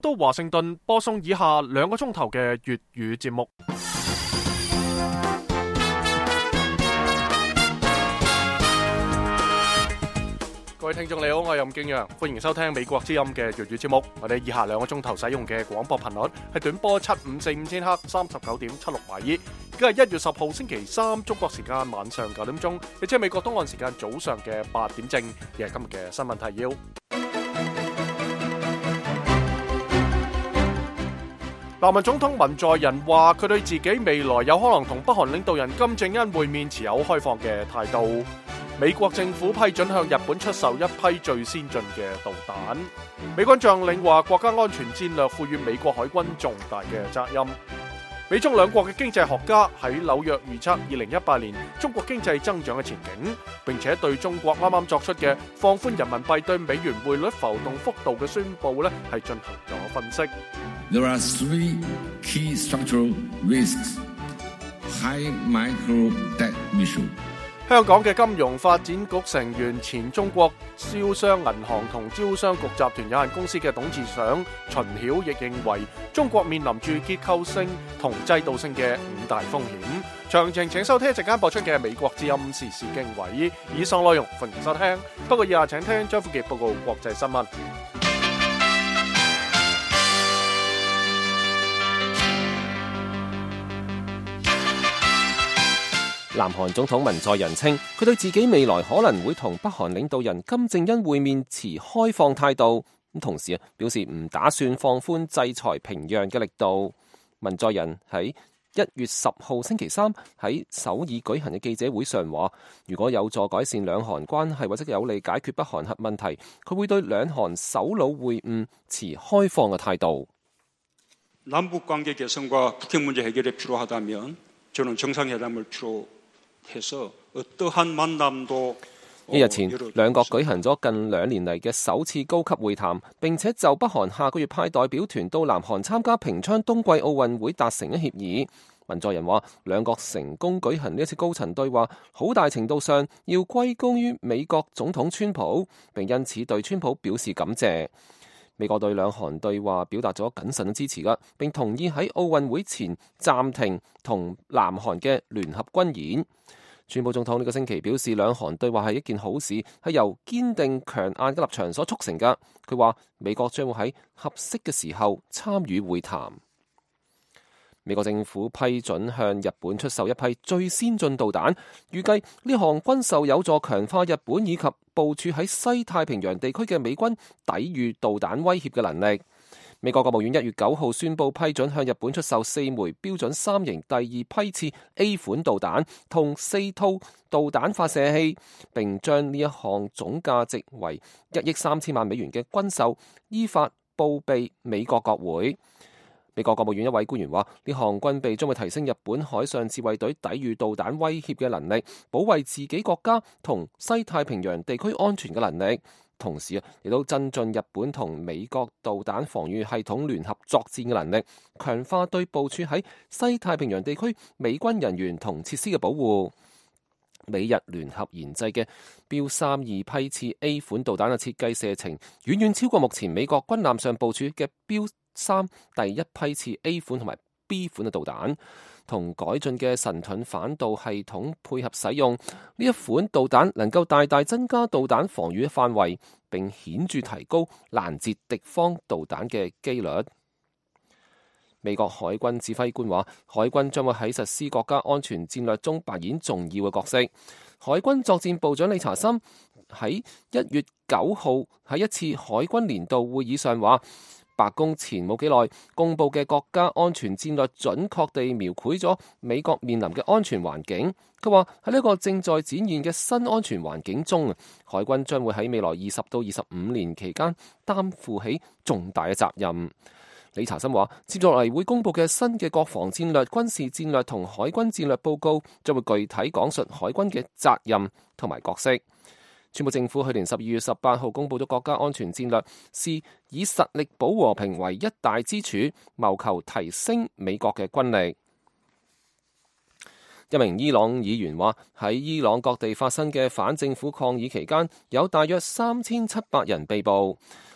都華盛頓播送以下2個鐘頭嘅粵語節目。各位聽眾你好，我係任敬陽，歡迎收聽美國之音嘅粵語節目。我哋以下2個鐘頭使用嘅廣播頻率係短波7545千赫39.76米。今日1月10號星期3，中國時間晚上9點鐘，亦即係美國東岸時間早上嘅8點正，亦係今日嘅新聞提要。南韓總統文在寅話，佢對自己未來有可能同北韓領導人金正恩會面持有開放嘅態度。美國政府批准向日本出售一批最先進嘅導彈。美軍將領話，國家安全戰略賦予美國海軍重大嘅責任。美中兩國嘅經濟學家喺紐約預測2018年中國經濟增長嘅前景，並且對中國啱啱作出嘅放寬人民幣對美元匯率浮動幅度嘅宣佈咧，係進行咗分析。 There are 3 key structural risks. High micro debt issue. 香港嘅金融發展局成員、前中國招商銀行同招商局集團有限公司嘅董事長秦曉亦認為，中國面臨住結構性同制度性嘅5大風險。詳情請收聽一陣間播出嘅美國之音時事經緯。以上內容歡迎收聽，不過以下請聽張富傑報告國際新聞。 南韓總統文在寅稱，佢對自己未來可能會同北韓領導人金正恩會面持開放態度，同時表示唔打算放寬制裁平壤嘅力度。文在寅喺1月10號星期3喺首爾舉行嘅記者會上話，如果有助改善兩韓關係或者有利解決北韓核問題，佢會對兩韓首腦會晤持開放嘅態度。 南北關係개선과 북핵 문제 해결이 필요하다면 저는 정상회담을 필요해서 어떠한 만남도 一日前，兩國舉行咗近2年嚟嘅首次高級會談，並且就北韓下個月派代表團到南韓參加平昌冬季奧運會達成咗協議。文在寅話，兩國成功舉行呢一次高層對話，好大程度上要歸功於美國總統川普，並因此對川普表示感謝。美國對兩韓對話表達咗謹慎嘅支持㗎，並同意喺奧運會前暫停同南韓嘅聯合軍演。川普總統呢個星期表示，兩韓對話係一件好事，係由堅定強硬嘅立場所促成㗎。佢話美國將會喺合適嘅時候參與會談。美國政府批准向日本出售一批最先進導彈，預計呢項軍售有助強化日本以及部署喺西太平洋地區嘅美軍抵禦導彈威脅嘅能力。美國國務院1月9號宣布批准向日本出售4枚標準3型第2批次 A 款導彈同4套導彈發射器，並將呢一項總價值為1億3000萬美元嘅軍售依法報備美國國會。美國國務院一位官員話，呢項軍備將會提升日本海上自衛隊抵禦導彈威脅嘅能力，保衛自己國家同西太平洋地區安全嘅能力，同時亦都增進日本同美國導彈防禦系統聯合作戰嘅能力，強化對部署喺西太平洋地區美軍人員同設施嘅保護。美日聯合研製嘅標32批次 A 款導彈嘅設計射程遠遠超過目前美國軍艦上部署嘅標3第1批次 A 款同埋 B 款嘅導彈，同改進嘅神盾反導系統配合使用，呢一款導彈能夠大大增加導彈防禦範圍，並顯著提高攔截敵方導彈嘅機率。美國海軍指揮官話，海軍將會喺實施國家安全戰略中扮演重要嘅角色。海軍作戰部長理查森喺1月9號喺一次海軍年度會議上話，白宮前冇幾耐公布嘅國家安全戰略準確地描繪咗美國面臨嘅安全環境。佢話喺呢個正在展現嘅新安全環境中，海軍將會喺未來20到25年期間擔負起重大嘅責任。理查森話，接落嚟會公布嘅新嘅國防戰略、軍事戰略同海軍戰略報告，將會具體講述海軍嘅責任同埋角色。川普政府去年12月18號公布咗國家安全戰略，是以實力保和平為一大支柱，謀求提升美國嘅軍力。一名伊朗議員話，喺伊朗各地發生嘅反政府抗議期間，有大約3700人被捕。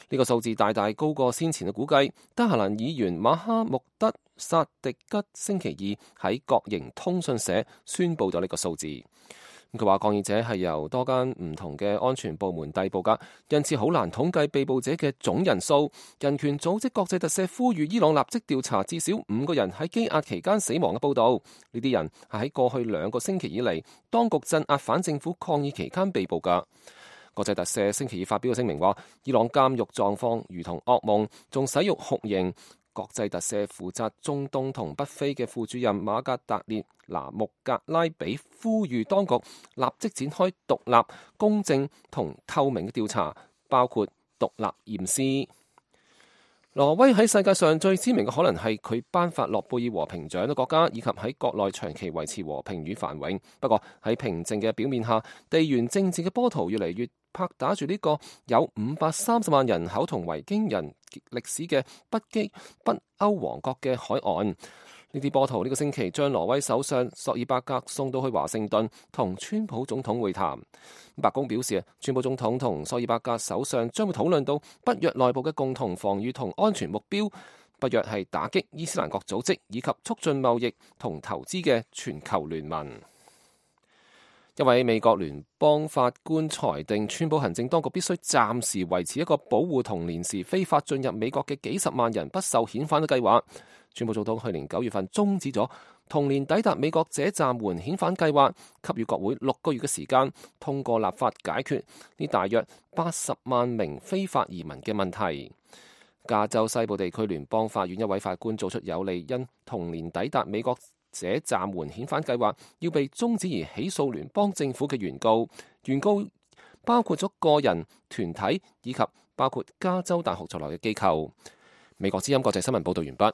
呢個數字大大高過先前嘅估計。德黑蘭議員馬哈穆德薩迪吉星期二喺國營通訊社宣佈咗呢個數字。佢話抗議者係由多間唔同嘅安全部門逮捕㗎，因此好難統計被捕者嘅總人數。人權組織國際特赦呼籲伊朗立即調查至少5個人喺羈押期間死亡嘅報導。呢啲人係喺過去2個星期以嚟，當局鎮壓反政府抗議期間被捕㗎。國際特赦星期二發表嘅聲明話，伊朗監獄狀況如同噩夢，仲使用酷刑。國際特赦負責中東同北非嘅副主任馬格達列拿穆格拉比呼籲當局立即展開獨立、公正同透明嘅調查，包括獨立驗屍。挪威喺世界上最知名嘅可能係佢頒發諾貝爾和平獎嘅國家，以及喺國內長期維持和平與繁榮。不過喺平靜嘅表面下，地緣政治嘅波濤越嚟越拍打住呢個有530萬人口同維京人歷史嘅北歐王國嘅海岸。呢啲波濤呢個星期將挪威首相索爾伯格送到去華盛頓同川普總統會談。白宮表示，川普總統同索爾伯格首相將會討論到北約內部嘅共同防禦同安全目標。北約係打擊伊斯蘭國組織以及促進貿易同投資嘅全球聯盟。一位美國聯邦法官裁定，川普行政當局必須暫時維持一個保護童年時非法進入美國嘅幾十萬人不受遣返嘅計劃。川普總統去年9月份終止咗童年抵達美國者暫緩遣返計劃，給予國會6個月嘅時間通過立法解決呢大約80萬名非法移民嘅問題。加州西部地區聯邦法院一位法官做出有利因童年抵達美國者暫緩遣返計劃要被終止而起訴聯邦政府嘅原告，原告包括咗個人、團體以及包括加州大學在內嘅機構。美國之音國際新聞報道完畢。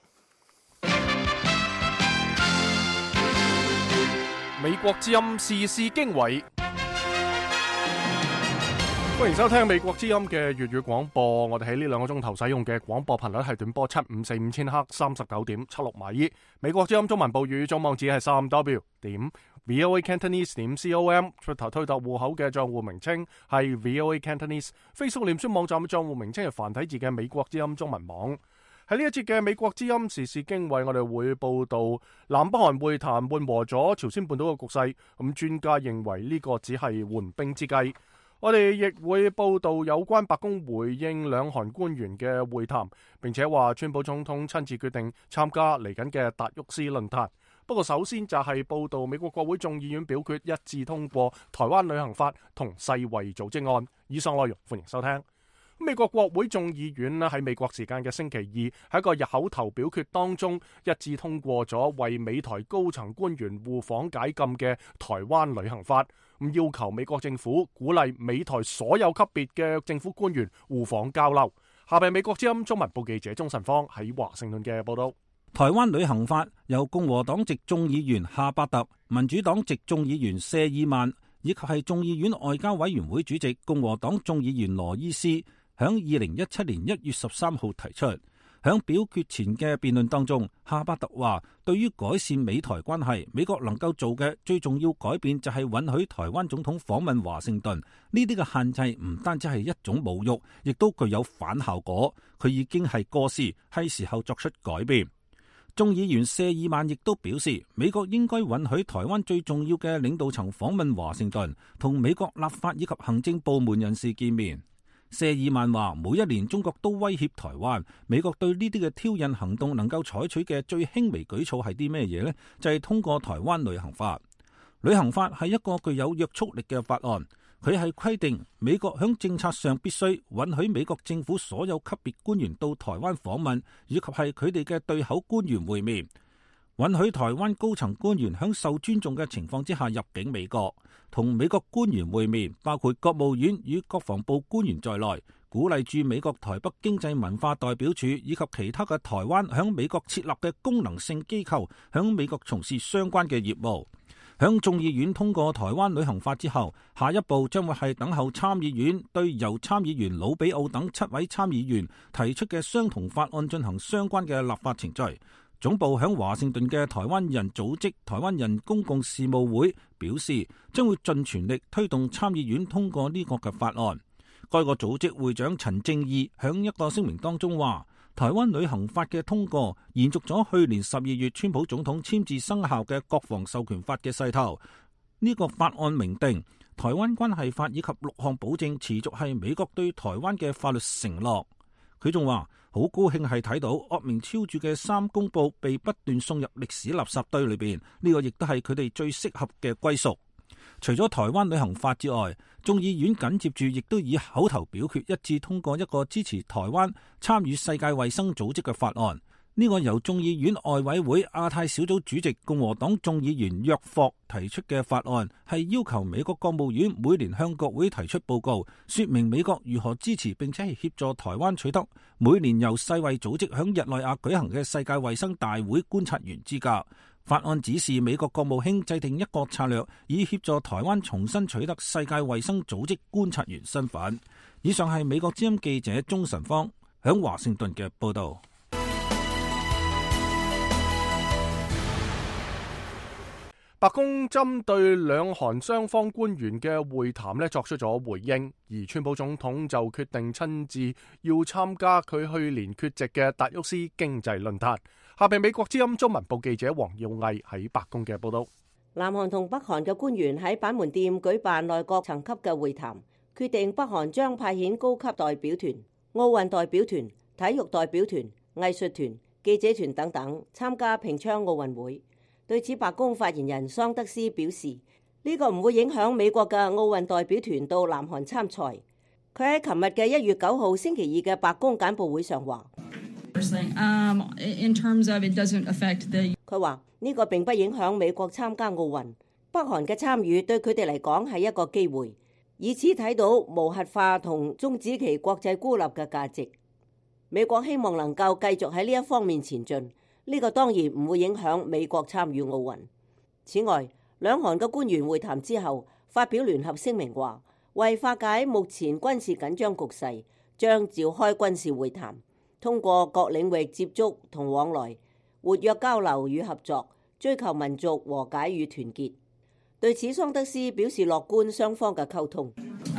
美國之音時事經緯，歡迎收聽美國之音嘅粵語廣播。我哋喺呢2個鐘頭使用嘅廣播頻率係短波754千赫 39.76 米。美國之音中文部語總網址係 3w.voacantonese.com。Twitter 推特戶口嘅賬戶名稱係 VOA Cantonese。Facebook 臉書網站嘅賬戶名稱係繁體字嘅美國之音中文網。喺呢一節嘅美國之音時事經緯，我哋會報道南北韓會談緩和咗朝鮮半島嘅局勢。咁專家認為呢個只係緩兵之計。我哋亦會報道有關白宮回應兩韓官員嘅會談，並且話川普總統親自決定參加嚟緊嘅達沃斯論壇。不過首先就係報道美國國會眾議院表決一致通過台灣旅行法同世衛組織案。以上內容歡迎收聽。美國國會眾議院喺美國時間嘅星期二喺一個日口頭表決當中一致通過咗為美台高層官員互訪解禁嘅台灣旅行法，咁要求美國政府鼓勵美台所有級別嘅政府官員互訪交流。下邊美國之音中文部記者鍾晨芳喺華盛頓嘅報道。 台灣旅行法由共和黨籍眾議員夏伯特、民主黨籍眾議員謝爾曼以及係眾議院外交委員會主席共和黨眾議員羅伊斯響2017年1月13號提出。響表決前嘅辯論當中，夏伯特話，對於改善美台關係，美國能夠做嘅最重要改變就係允許台灣總統訪問華盛頓。呢啲嘅限制唔單止係一種侮辱，亦都具有反效果。佢已經係過時，係時候作出改變。眾議員謝爾曼亦都表示，美國應該允許台灣最重要嘅領導層訪問華盛頓，同美國立法以及行政部門人士見面。謝爾曼話，每一年中國都威脅台灣，美國對呢啲嘅挑釁行動能夠採取嘅最輕微舉措係啲咩嘢呢？就係通過台灣旅行法。旅行法係一個具有約束力嘅法案，佢係規定美國響政策上必須允許美國政府所有級別官員到台灣訪問，以及係佢哋嘅對口官員會面，允許台灣高層官員響受尊重嘅情況之下入境美國，同美國官員會面，包括國務院與國防部官員在內，鼓勵駐美國台北經濟文化代表處以及其他嘅台灣響美國設立嘅功能性機構響美國從事相關嘅業務。響眾議院通過台灣旅行法之後，下一步將會係等候參議院對由參議員魯比奧等7位參議員提出嘅相同法案進行相關嘅立法程序。總部響華盛頓嘅台灣人組織台灣人公共事務會表示，將會盡全力推動參議院通過呢個嘅法案。 該個組織會長陳正義響一個聲明當中話，台灣旅行法嘅通過延續咗去年12月川普總統簽字生效嘅國防授權法嘅勢頭。呢個法案明定台灣關係法以及6項保證持續係美國對台灣嘅法律承諾。佢仲話好高興係睇到惡名昭著嘅3公報被不斷送入歷史垃圾堆裏邊，呢個亦都係佢哋最適合嘅歸屬。除咗台灣旅行法之外，眾議院緊接住亦都以口頭表決一致通過一個支持台灣參與世界衛生組織嘅法案。呢個由眾議院外委會亞太小組主席共和黨眾議員約霍提出嘅法案，係要求美國國務院每年向國會提出報告，說明美國如何支持並且係協助台灣取得每年由世衛組織響日內瓦舉行嘅世界衛生大會觀察員資格。法案指示美國國務卿制定一個策略，以協助台灣重新取得世界衛生組織觀察員身份。以上係美國之音記者鍾晨芳響華盛頓嘅報道。 白宮針對兩韓雙方官員嘅會談作出咗回應，而川普總統就決定親自要參加佢去年缺席嘅達沃斯經濟論壇。下邊美國之音中文部記者黃耀毅喺白宮嘅報道。 南韓同北韓嘅官員喺板門店舉辦內閣層級嘅會談，決定北韓將派遣高級代表團、奧運代表團、體育代表團、藝術團、記者團等等參加平昌奧運會。對此，白宮發言人桑德斯表示，呢個唔會影響美國嘅奧運代表團到南韓參賽。佢喺琴日嘅1月9號星期二嘅白宮簡報會上話，佢話呢個並不影響美國參加奧運，北韓嘅參與對佢哋嚟講係一個機會，以此睇到無核化同終止其國際孤立嘅價值。美國希望能夠繼續喺呢一方面前進。呢個當然唔會影響美國參與奧運。此外，兩韓嘅官員會談之後發表聯合聲明話，為化解目前軍事緊張局勢，將召開軍事會談，通過各領域接觸同往來，活躍交流與合作，追求民族和解與團結。對此，桑德斯表示樂觀雙方嘅溝通。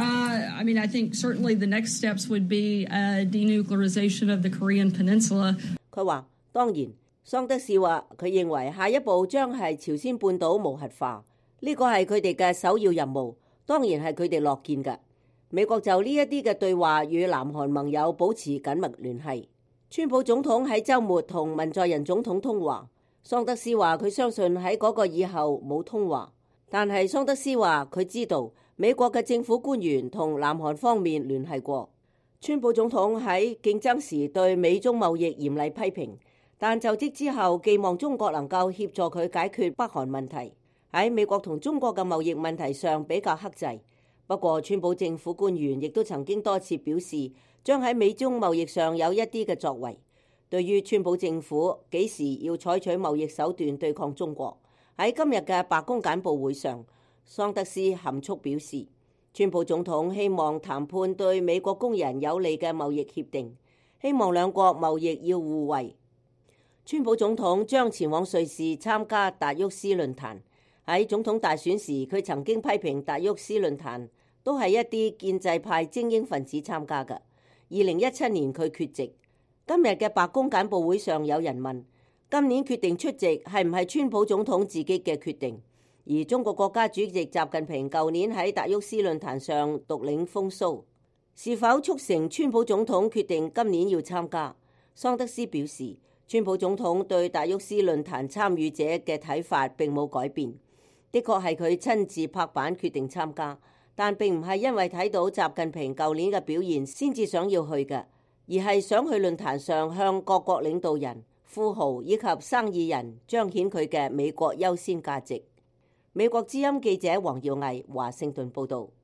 I think certainly the next steps would be denuclearization of the Korean Peninsula. 佢話當然。桑德斯話：佢認為下一步將係朝鮮半島無核化，呢個係佢哋嘅首要任務，當然係佢哋樂見嘅。美國就呢一啲嘅對話與南韓盟友保持緊密聯繫。川普總統喺週末同文在寅總統通話，桑德斯話佢相信喺嗰個以後冇通話，但係桑德斯話佢知道美國嘅政府官員同南韓方面聯繫過。川普總統喺競爭時對美中貿易嚴厲批評。但就職之後，寄望中國能夠協助佢解決北韓問題。喺美國同中國嘅貿易問題上比較克制。不過，川普政府官員亦都曾經多次表示，將喺美中貿易上有一啲嘅作為。對於川普政府幾時要採取貿易手段對抗中國，喺今日嘅白宮簡報會上，桑德斯含蓄表示，川普總統希望談判對美國工人有利嘅貿易協定，希望兩國貿易要互惠。川普總統將前往瑞士參加達沃斯論壇。喺總統大選時，佢曾經批評達沃斯論壇都係一啲建制派精英分子參加嘅。2017年佢缺席。今日嘅白宮簡報會上有人問，今年決定出席係唔係川普總統自己嘅決定？而中國國家主席習近平舊年喺達沃斯論壇上獨領風騷，是否促成川普總統決定今年要參加？桑德斯表示，川普總統對達沃斯論壇參與者嘅睇法並冇改變，的確係佢親自拍板決定參加，但並唔係因為睇到習近平舊年嘅表現先至想要去嘅，而係想去論壇上向各國領導人、富豪以及生意人彰顯佢嘅美國優先價值。美國之音記者黃耀毅華盛頓報導。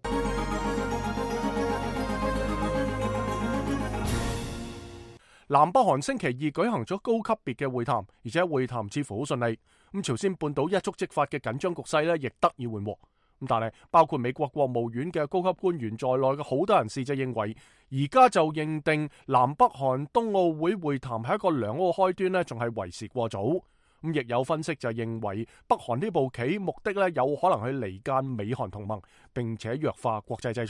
南北韓星期二舉行咗高級別嘅會談，而且會談似乎好順利。咁朝鮮半島一觸即發嘅緊張局勢亦得以緩和。咁但係包括美國國務院嘅高級官員在內嘅好多人士就認為，而家就認定南北韓冬奧會會談係一個良好開端仲係為時過早。咁亦有分析就認為，北韓呢步棋目的有可能去離間美韓同盟，並且弱化國際制裁。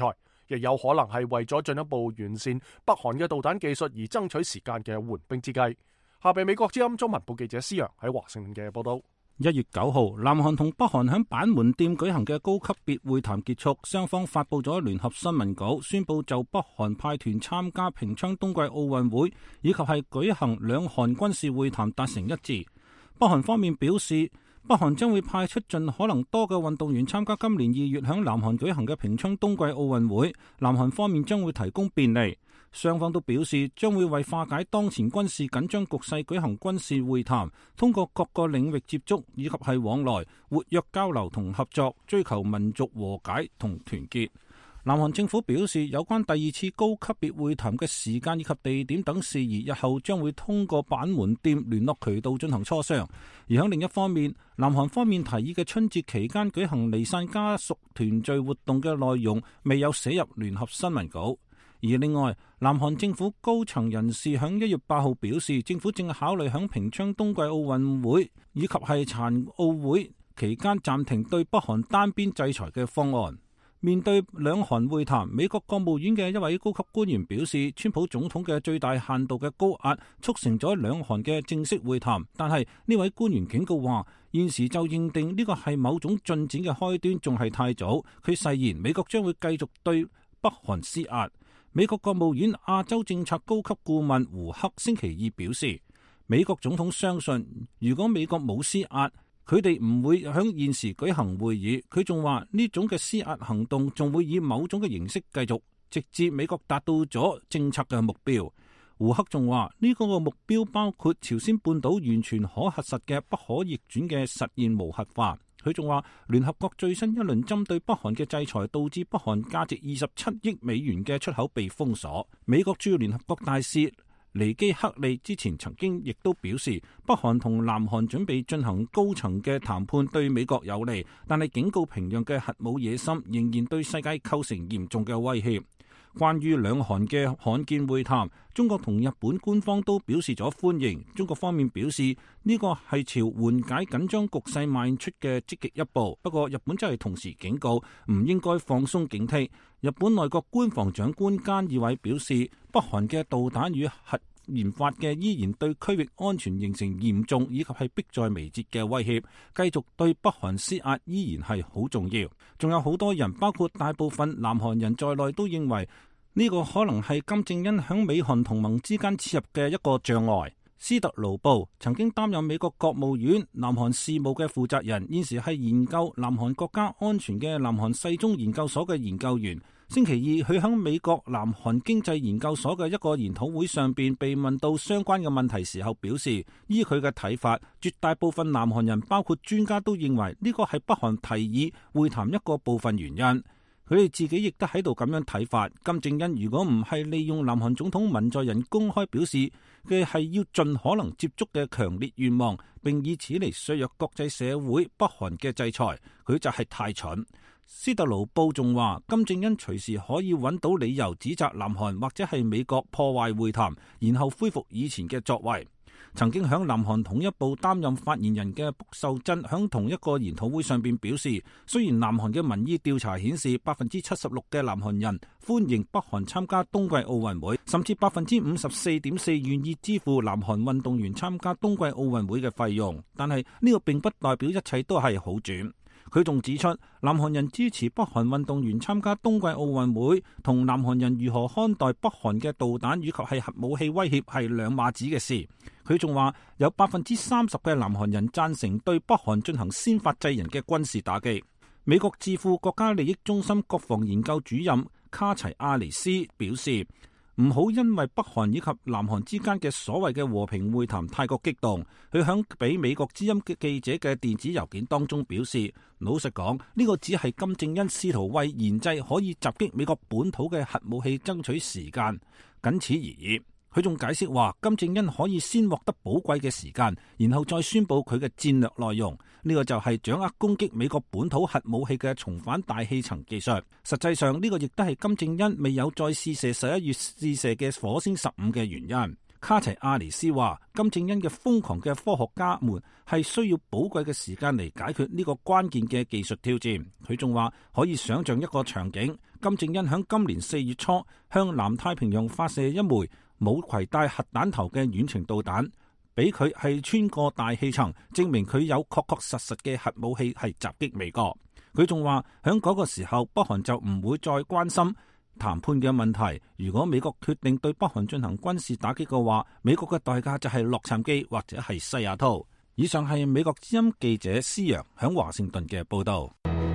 亦有可能係為咗進一步完善北韓嘅導彈技術而爭取時間嘅緩兵之計。下邊美國之音中文部記者施陽喺華盛頓嘅報道。 1月9號，南韓同北韓喺板門店舉行嘅高級別會談結束，雙方發佈咗聯合新聞稿，宣布就北韓派團參加平昌冬季奧運會以及係舉行兩韓軍事會談達成一致。北韓方面表示，北韓將會派出盡可能多嘅運動員參加今年2月喺南韓舉行嘅平昌冬季奧運會，南韓方面將會提供便利。雙方都表示將會為化解當前軍事緊張局勢舉行軍事會談，通過各個領域接觸以及係往來，活躍交流同合作，追求民族和解同團結。南韓政府表示，有關第二次高級別會談嘅時間以及地點等事宜，日後將會通過板門店聯絡渠道進行磋商。而喺另一方面，南韓方面提議嘅春節期間舉行離散家屬團聚活動嘅內容，未有寫入聯合新聞稿。而另外，南韓政府高層人士喺1月8號表示，政府正考慮喺平昌冬季奧運會以及係殘奧會期間暫停對北韓單邊制裁嘅方案。面對兩韓會談，美國國務院嘅一位高級官員表示，川普總統嘅最大限度嘅高壓促成咗兩韓嘅正式會談，但係呢位官員警告話，現時就認定呢個係某種進展嘅開端仲係太早。佢誓言美國將會繼續對北韓施壓。美國國務院亞洲政策高級顧問胡克星期二表示，美國總統相信，如果美國冇施壓，佢哋唔會響現時舉行會議。佢仲話呢種嘅施壓行動仲會以某種嘅形式繼續，直至美國達到咗政策嘅目標。胡克仲話呢個目標包括朝鮮半島完全可核實嘅不可逆轉嘅實現無核化。佢仲話，聯合國最新一輪針對北韓嘅制裁，導致北韓價值27億美元嘅出口被封鎖。美國駐聯合國大使尼基克利之前曾經亦都表示，北韓同南韓準備進行高層嘅談判對美國有利，但係警告平壤嘅核武野心仍然對世界構成嚴重嘅威脅。關於兩韓嘅罕見會談，中國同日本官方都表示咗歡迎。中國方面表示呢個係朝緩解緊張局勢邁出嘅積極一步，不過日本則係同時警告唔應該放鬆警惕。日本內閣官房長官菅義偉表示，北韓嘅導彈與核研發嘅依然對區域安全形成嚴重以及係迫在眉睫嘅威脅，繼續對北韓施壓依然係好重要。仲有好多人，包括大部分南韓人在內，都認為呢個可能係金正恩響美韓同盟之間切入嘅一個障礙。斯特勞布曾經擔任美國國務院南韓事務嘅負責人，現時係研究南韓國家安全嘅南韓世宗研究所嘅研究員。星期二，佢喺美國南韓經濟研究所嘅一個研討會上邊被問到相關嘅問題時候，表示依佢嘅睇法，絕大部分南韓人包括專家都認為呢個係北韓提議會談一個部分原因。佢哋自己亦都喺度咁樣睇法。金正恩如果唔係利用南韓總統文在寅公開表示嘅係要盡可能接觸嘅強烈願望，並以此嚟削弱國際社會北韓嘅制裁，佢就係太蠢。斯特勞布仲話，金正恩隨時可以揾到理由指責南韓或者係美國破壞會談，然後恢復以前嘅作為。曾經響南韓統一部擔任發言人嘅朴秀珍響同一個研討會上邊表示，雖然南韓嘅民意調查顯示76%嘅南韓人歡迎北韓參加冬季奧運會，甚至54.4%願意支付南韓運動員參加冬季奧運會嘅費用，但係呢個並不代表一切都係好轉。佢仲指出，南韓人支持北韓運動員參加冬季奧運會，同南韓人如何看待北韓嘅導彈以及係核武器威脅係兩碼子嘅事。佢仲話，有30%嘅南韓人贊成對北韓進行先發制人嘅軍事打擊。美國智庫國家利益中心國防研究主任卡齊亞尼斯表示，唔好因為北韓以及南韓之間嘅所謂嘅和平會談太過激動。佢響俾美國之音嘅記者嘅電子郵件當中表示，老實講，呢個只係金正恩試圖為研製可以襲擊美國本土嘅核武器爭取時間，僅此而已。佢仲解釋話，金正恩可以先獲得寶貴嘅時間，然後再宣佈佢嘅戰略內容。呢個就係掌握攻擊美國本土核武器嘅重返大氣層技術。實際上，呢個亦都係金正恩未有再試射11月試射嘅火星15嘅原因。卡齊亞尼斯話，金正恩嘅瘋狂嘅科學家們係需要寶貴嘅時間嚟解決呢個關鍵嘅技術挑戰。佢仲話，可以想象一個場景， 金正恩響今年4月初向南太平洋發射一枚冇攜帶核彈頭嘅遠程導彈，俾佢係穿過大氣層，證明佢有確確實實嘅核武器係襲擊美國。佢仲話響嗰個時候，北韓就唔會再關心談判嘅問題。如果美國決定對北韓進行軍事打擊嘅話，美國嘅代價就係洛杉磯或者係西雅圖。以上係美國之音記者施洋響華盛頓嘅報道。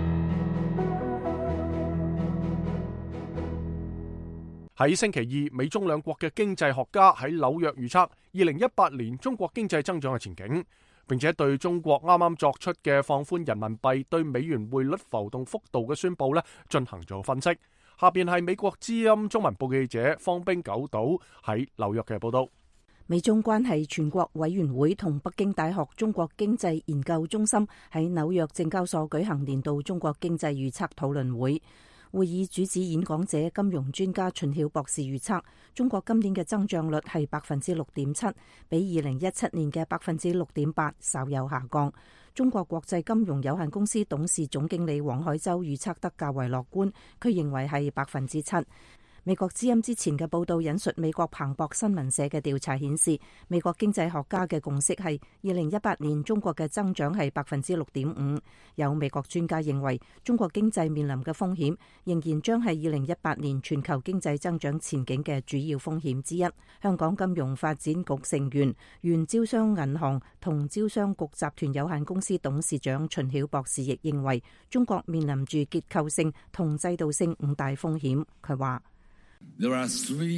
喺星期二，美中兩國嘅經濟學家喺紐約預測2018年中國經濟增長嘅前景，並且對中國啱啱作出嘅放寬人民幣對美元匯率浮動幅度嘅宣佈進行咗分析。下邊係美國之音中文部記者方冰九島喺紐約嘅報道。 美中關係全國委員會同北京大學中國經濟研究中心喺紐約證交所舉行年度中國經濟預測討論會。會議主旨演講者金融專家秦曉博士預測，中國今年嘅增長率係6.7%，比2017年嘅6.8%稍有下降。中國國際金融有限公司董事總經理王海洲預測得較為樂觀，佢認為係7%。美國之音之前嘅報道引述美國彭博新聞社嘅調查顯示，美國經濟學家嘅共識係2018年中國嘅增長係6.5%。有美國專家認為，中國經濟面臨嘅風險仍然將係2018年全球經濟增長前景嘅主要風險之一。香港金融發展局成員、原招商銀行同招商局集團有限公司董事長秦曉博士亦認為，中國面臨住結構性同制度性5大風險。佢話 ：There are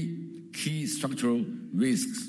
3 key structural risks.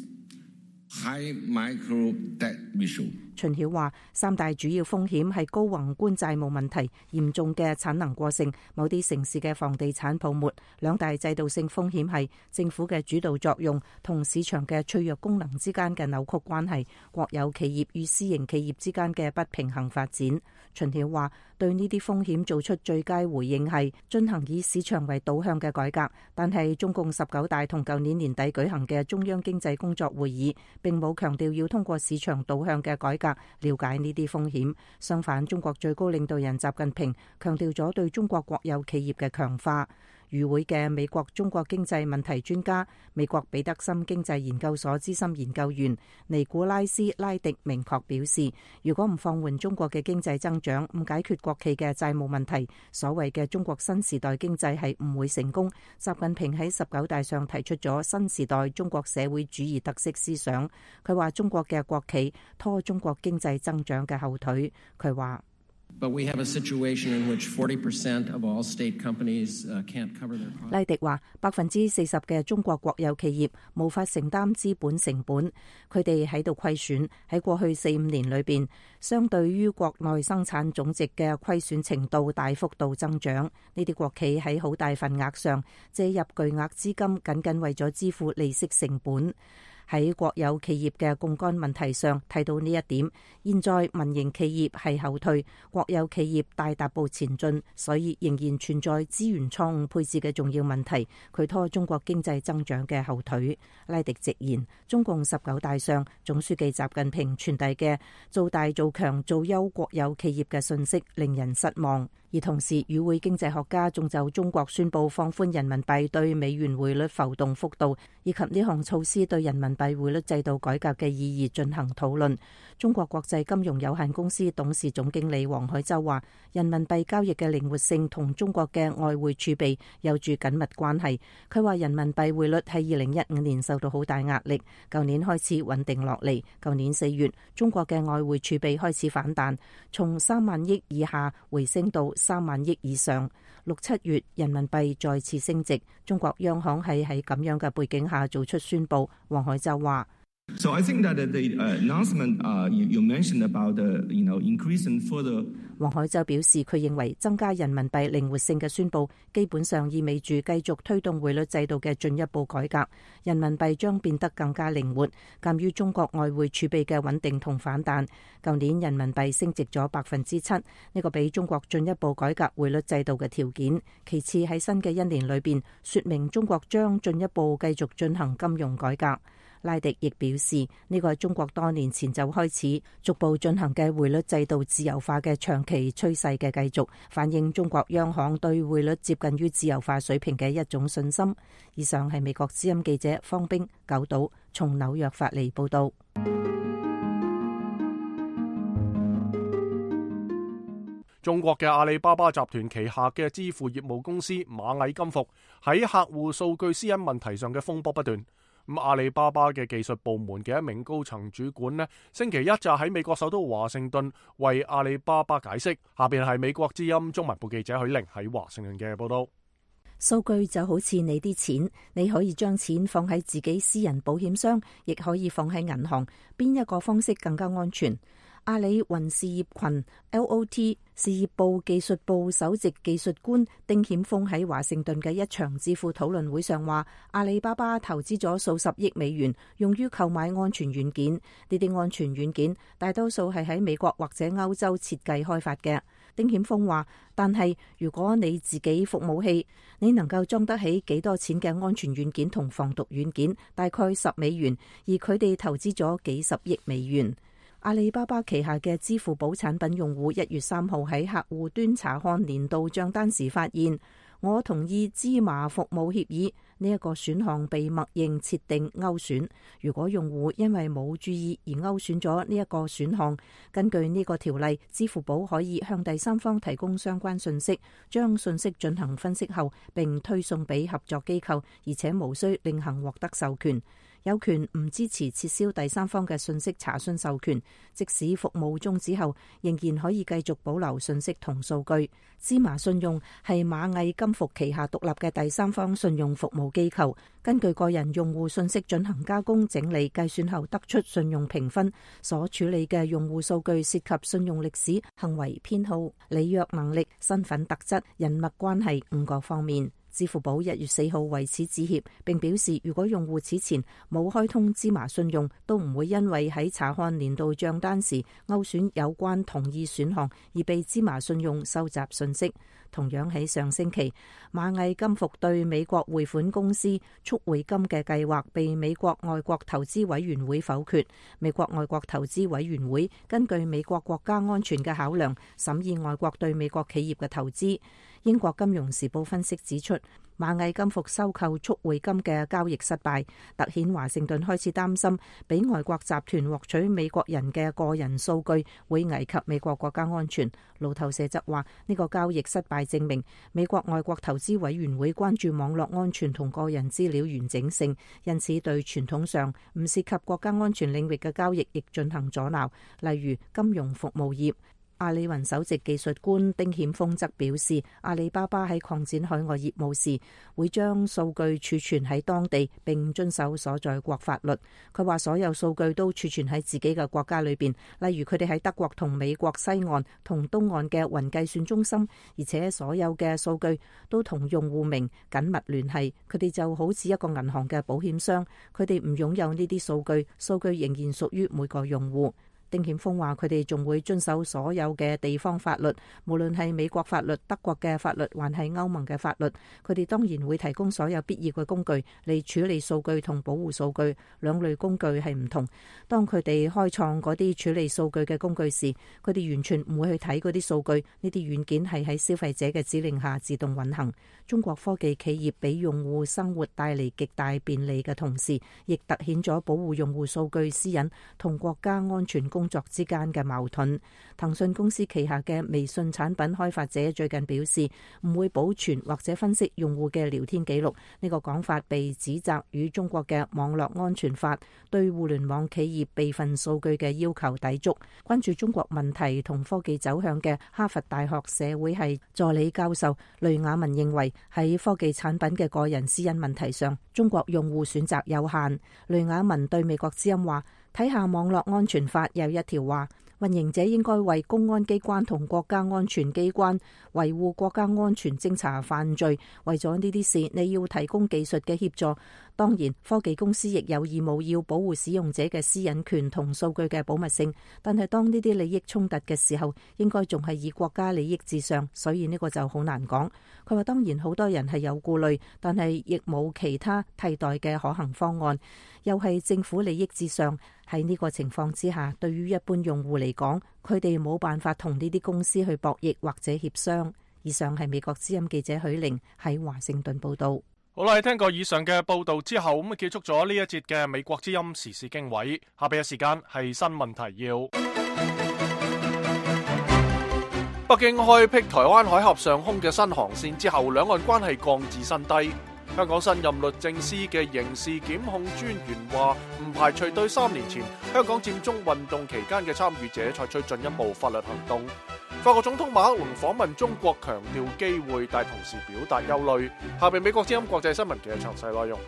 High micro debt ratio. 秦曉話，3大主要風險係高宏觀債務問題、嚴重嘅產能過剩、某啲城市嘅房地產泡沫。2大制度性風險係政府嘅主導作用同市場嘅脆弱功能之間嘅扭曲關係，國有企業與私營企業之間嘅不平衡發展。秦曉話，對呢啲風險做出最佳回應係進行以市場為導向嘅改革，但係中共19大同舊年年底舉行嘅中央經濟工作會議並冇強調要通過市場導向嘅改革了解呢啲風險。相反，中國最高領導人習近平強調咗對中國國有企業嘅強化。與會嘅美國中國經濟問題專家、美國彼得森經濟研究所資深研究員尼古拉斯拉迪明確表示，如果唔放緩中國嘅經濟增長，唔解決國企嘅債務問題，所謂嘅中國新時代經濟係唔會成功。習近平喺19大上提出咗新時代中國社會主義特色思想，佢話中國嘅國企拖中國經濟增長嘅後腿。佢話 But we have a situation in which 40% of all state companies can't cover their costs. 拉迪話，40%嘅中國國有企業無法承擔資本成本，佢哋喺度虧損。喺過去4-5年裏邊，相對於國內生產總值嘅虧損程度大幅度增長。呢啲國企喺好大份額上借入巨額資金，僅僅為咗支付利息成本。喺國有企業嘅槓桿問題上睇到呢一點，現在民營企業係後退，國有企業大踏步前進，所以仍然存在資源錯誤配置嘅重要問題，佢拖中國經濟增長嘅後腿。拉迪直言，中共19大上總書記習近平傳遞嘅做大做強做優國有企業嘅信息令人失望。而同時，與會經濟學家仲就中國宣布放寬人民幣對美元匯率浮動幅度，以及呢項措施對人民幣匯率制度改革嘅意義進行討論。中國國際金融有限公司董事總經理王海洲話，人民幣交易嘅靈活性同中國嘅外匯儲備有住緊密關係。佢話人民幣匯率喺2015年受到好大壓力，舊年開始穩定落嚟。舊年4月，中國嘅外匯儲備開始反彈，從3萬億以下回升到3萬億以上。6-7月人民幣再次升值，中國央行係喺咁樣嘅背景下做出宣佈。王海洲話 ：So I think that the announcement you mentioned about the increase in further。 王海洲表示，佢認為增加人民幣靈活性嘅宣佈，基本上意味住繼續推動匯率制度嘅進一步改革。人民幣將變得更加靈活。鑑於中國外匯儲備嘅穩定同反彈，舊年人民幣升值咗7%，呢個比中國進一步改革匯率制度嘅條件。其次喺新嘅1年裏邊，說明中國將進一步繼續進行金融改革。 拉迪亦表示，呢個係中國多年前就開始逐步進行嘅匯率制度自由化嘅長期趨勢嘅繼續，反映中國央行對匯率接近於自由化水平嘅一種信心。以上係美國之音記者方冰九島從紐約發嚟報道。 中國嘅阿里巴巴集團旗下嘅支付業務公司螞蟻金服喺客戶數據私隱問題上嘅風波不斷。咁阿里巴巴嘅技術部門嘅一名高層主管呢，星期一就喺美國首都華盛頓為阿里巴巴解釋。下邊係美國之音中文部記者許玲喺華盛頓嘅報道。 數據就好似你啲錢，你可以將錢放喺自己私人保險箱，亦可以放喺銀行，邊一個方式更加安全？阿里雲事業群 LOT 事業部技術部首席技術官丁顯峰喺華盛頓嘅一場智庫討論會上話，阿里巴巴投資咗數十億美元用於購買安全軟件，呢啲安全軟件大多數係喺美國或者歐洲設計開發嘅。丁顯峰話，但係如果你自己服務器，你能夠裝得起幾多錢嘅安全軟件同防毒軟件？大概10美元，而佢哋投資咗幾十億美元。阿里巴巴旗下嘅支付寶產品用戶1月3號喺客戶端查看年度賬單時發現，我同意芝麻服務協議呢一個選項被默認設定勾選。如果用戶因為冇注意而勾選咗呢一個選項，根據呢個條例，支付寶可以向第三方提供相關信息，將信息進行分析後並推送俾合作機構，而且無需另行獲得授權。有權唔支持撤銷第三方嘅信息查詢授權，即使服務終止後，仍然可以繼續保留信息同數據。芝麻信用係螞蟻金服旗下獨立嘅第三方信用服務機構，根據個人用戶信息進行加工、整理、計算後得出信用評分。所處理嘅用戶數據涉及信用歷史、行為偏好、履約能力、身份特質、人脈關係5個方面。支付寶1月4號為此致歉，並表示如果用戶此前冇開通芝麻信用，都唔會因為喺查看年度賬單時勾選有關同意選項而被芝麻信用收集信息。同樣喺上星期，螞蟻金服對美國匯款公司速匯金嘅計劃被美國外國投資委員會否決。美國外國投資委員會根據美國國家安全嘅考量，審議外國對美國企業嘅投資。英國金融時報分析指出，螞蟻金服收購速匯金嘅交易失敗，凸顯華盛頓開始擔心俾外國集團獲取美國人嘅個人數據會危及美國國家安全。路透社則話，呢個交易失敗證明美國外國投資委員會關注網絡安全同個人資料完整性，因此對傳統上唔涉及國家安全領域嘅交易亦進行阻撓，例如金融服務業。阿里雲首席技術官丁顯峰則表示，阿里巴巴喺擴展海外業務時，會將數據儲存喺當地，並遵守所在國法律。佢話所有數據都儲存喺自己嘅國家裏邊，例如佢哋喺德國同美國西岸同東岸嘅雲計算中心，而且所有嘅數據都同用戶名緊密聯繫。佢哋就好似一個銀行嘅保險箱，佢哋唔擁有呢啲數據，數據仍然屬於每個用戶。丁顯峰話：佢哋仲會遵守所有嘅地方法律，無論係美國法律、德國嘅法律，還係歐盟嘅法律。佢哋當然會提供所有必要嘅工具嚟處理數據同保護數據，兩類工具係唔同。當佢哋開創嗰啲處理數據嘅工具時，佢哋完全唔會去睇嗰啲數據。呢啲軟件係喺消費者嘅指令下自動運行。中國科技企業俾用戶生活帶嚟極大便利嘅同時，亦凸顯咗保護用戶數據私隱同國家安全工作之間嘅矛盾。騰訊公司旗下嘅微信產品開發者最近表示，唔會保存或者分析用戶嘅聊天記錄。呢個講法被指責與中國嘅網絡安全法對互聯網企業備份數據嘅要求抵觸。關注中國問題同科技走向嘅哈佛大學社會系助理教授雷雅文認為，喺科技產品嘅個人私隱問題上，中國用戶選擇有限。雷雅文對美國之音話：睇下網絡安全法有一條話，運營者應該為公安機關同國家安全機關維護國家安全偵查犯罪。為咗呢啲事，你要提供技術嘅協助， 當然，科技公司亦有義務要保護使用者嘅私隱權同數據嘅保密性，但係當呢啲利益衝突嘅時候，應該仲係以國家利益至上，所以呢個就好難講。佢話當然好多人係有顧慮，但係亦冇其他替代嘅可行方案，又係政府利益至上。喺呢個情況之下，對於一般用戶嚟講，佢哋冇辦法同呢啲公司去博弈或者協商。以上係美國之音記者許玲喺華盛頓報道。 好啦，聽過以上嘅報道之後，咁結束咗呢一節嘅美國之音時事經緯。下邊嘅時間係新聞提要。北京開闢台灣海峽上空嘅新航線之後，兩岸關係降至新低。香港新任律政司嘅刑事檢控專員話，唔排除對3年前香港佔中運動期間嘅參與者採取進一步法律行動。法國總統馬克龍訪問中國，強調機會，但同時表達憂慮。下邊美國之音國際新聞嘅詳細內容。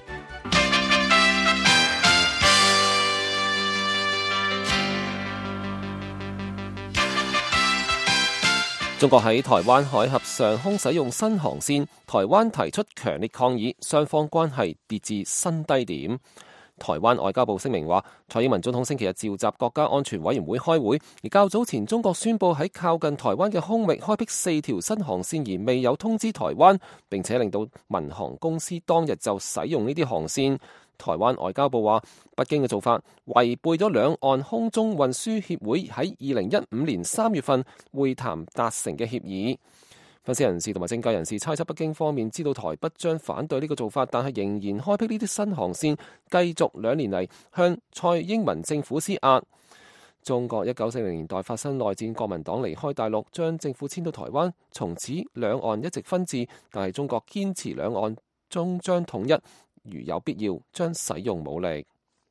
中國喺台灣海峽上空使用新航線，台灣提出強烈抗議，雙方關係跌至新低點。台灣外交部聲明話，蔡英文總統星期日召集國家安全委員會開會，而較早前中國宣布喺靠近台灣嘅空域開闢4條新航線，而未有通知台灣，並且令到民航公司當日就使用呢啲航線。台灣外交部話，北京嘅做法違背咗兩岸空中運輸協會喺2015年3月份會談達成嘅協議。分析人士同埋政界人士猜測，北京方面知道台北將反對呢個做法，但係仍然開闢呢啲新航線，繼續2年嚟向蔡英文政府施壓。中國1940年代發生內戰，國民黨離開大陸，將政府遷到台灣，從此兩岸一直分治，但係中國堅持兩岸終將統一，如有必要將使用武力。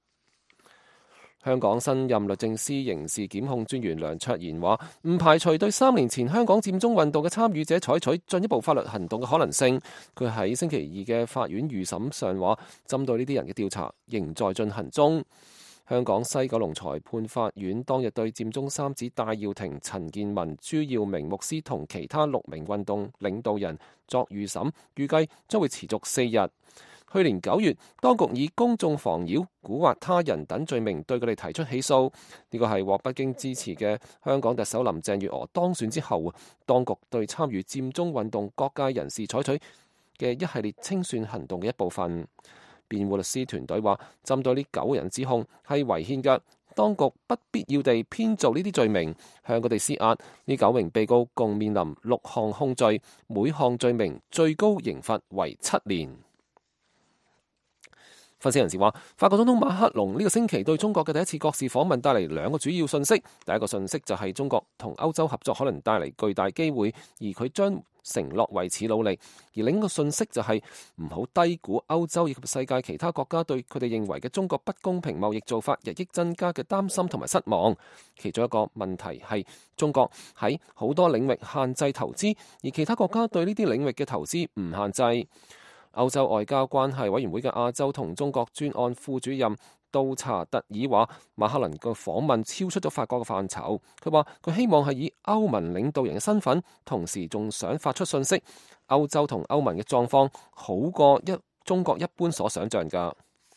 香港新任律政司刑事檢控專員梁卓賢話，唔排除對3年前香港佔中運動嘅參與者採取進一步法律行動嘅可能性。佢喺星期二嘅法院預審上話，針對呢啲人嘅調查仍在進行中。香港西九龍裁判法院當日對佔中三子戴耀廷、陳健民、朱耀明牧師同其他6名運動領導人作預審，預計將會持續4日。去年9月，當局以公眾妨擾、蠱惑他人等罪名對佢哋提出起訴。呢個係獲北京支持嘅香港特首林鄭月娥當選之後，當局對參與佔中運動各界人士採取嘅一系列清算行動嘅一部分。辯護律師團隊話，針對呢9人指控係違憲嘅，當局不必要地編造呢啲罪名，向佢哋施壓。呢9名被告共面臨6項控罪，每項罪名最高刑罰為7年。分析人士話，法國總統馬克龍呢個星期對中國嘅第一次國事訪問帶嚟2個主要信息。第一個信息就係中國同歐洲合作可能帶嚟巨大機會，而佢將承諾為此努力。而另一個信息就係唔好低估歐洲以及世界其他國家對佢哋認為嘅中國不公平貿易做法日益增加嘅擔心同埋失望。其中一個問題係中國喺好多領域限制投資，而其他國家對呢啲領域嘅投資唔限制。歐洲外交關係委員會嘅亞洲同中國專案副主任杜查特爾話，馬克龍嘅訪問超出咗法國嘅範疇。佢話佢希望係以歐盟領導人嘅身份，同時仲想發出信息，歐洲同歐盟嘅狀況好過中國一般所想象㗎。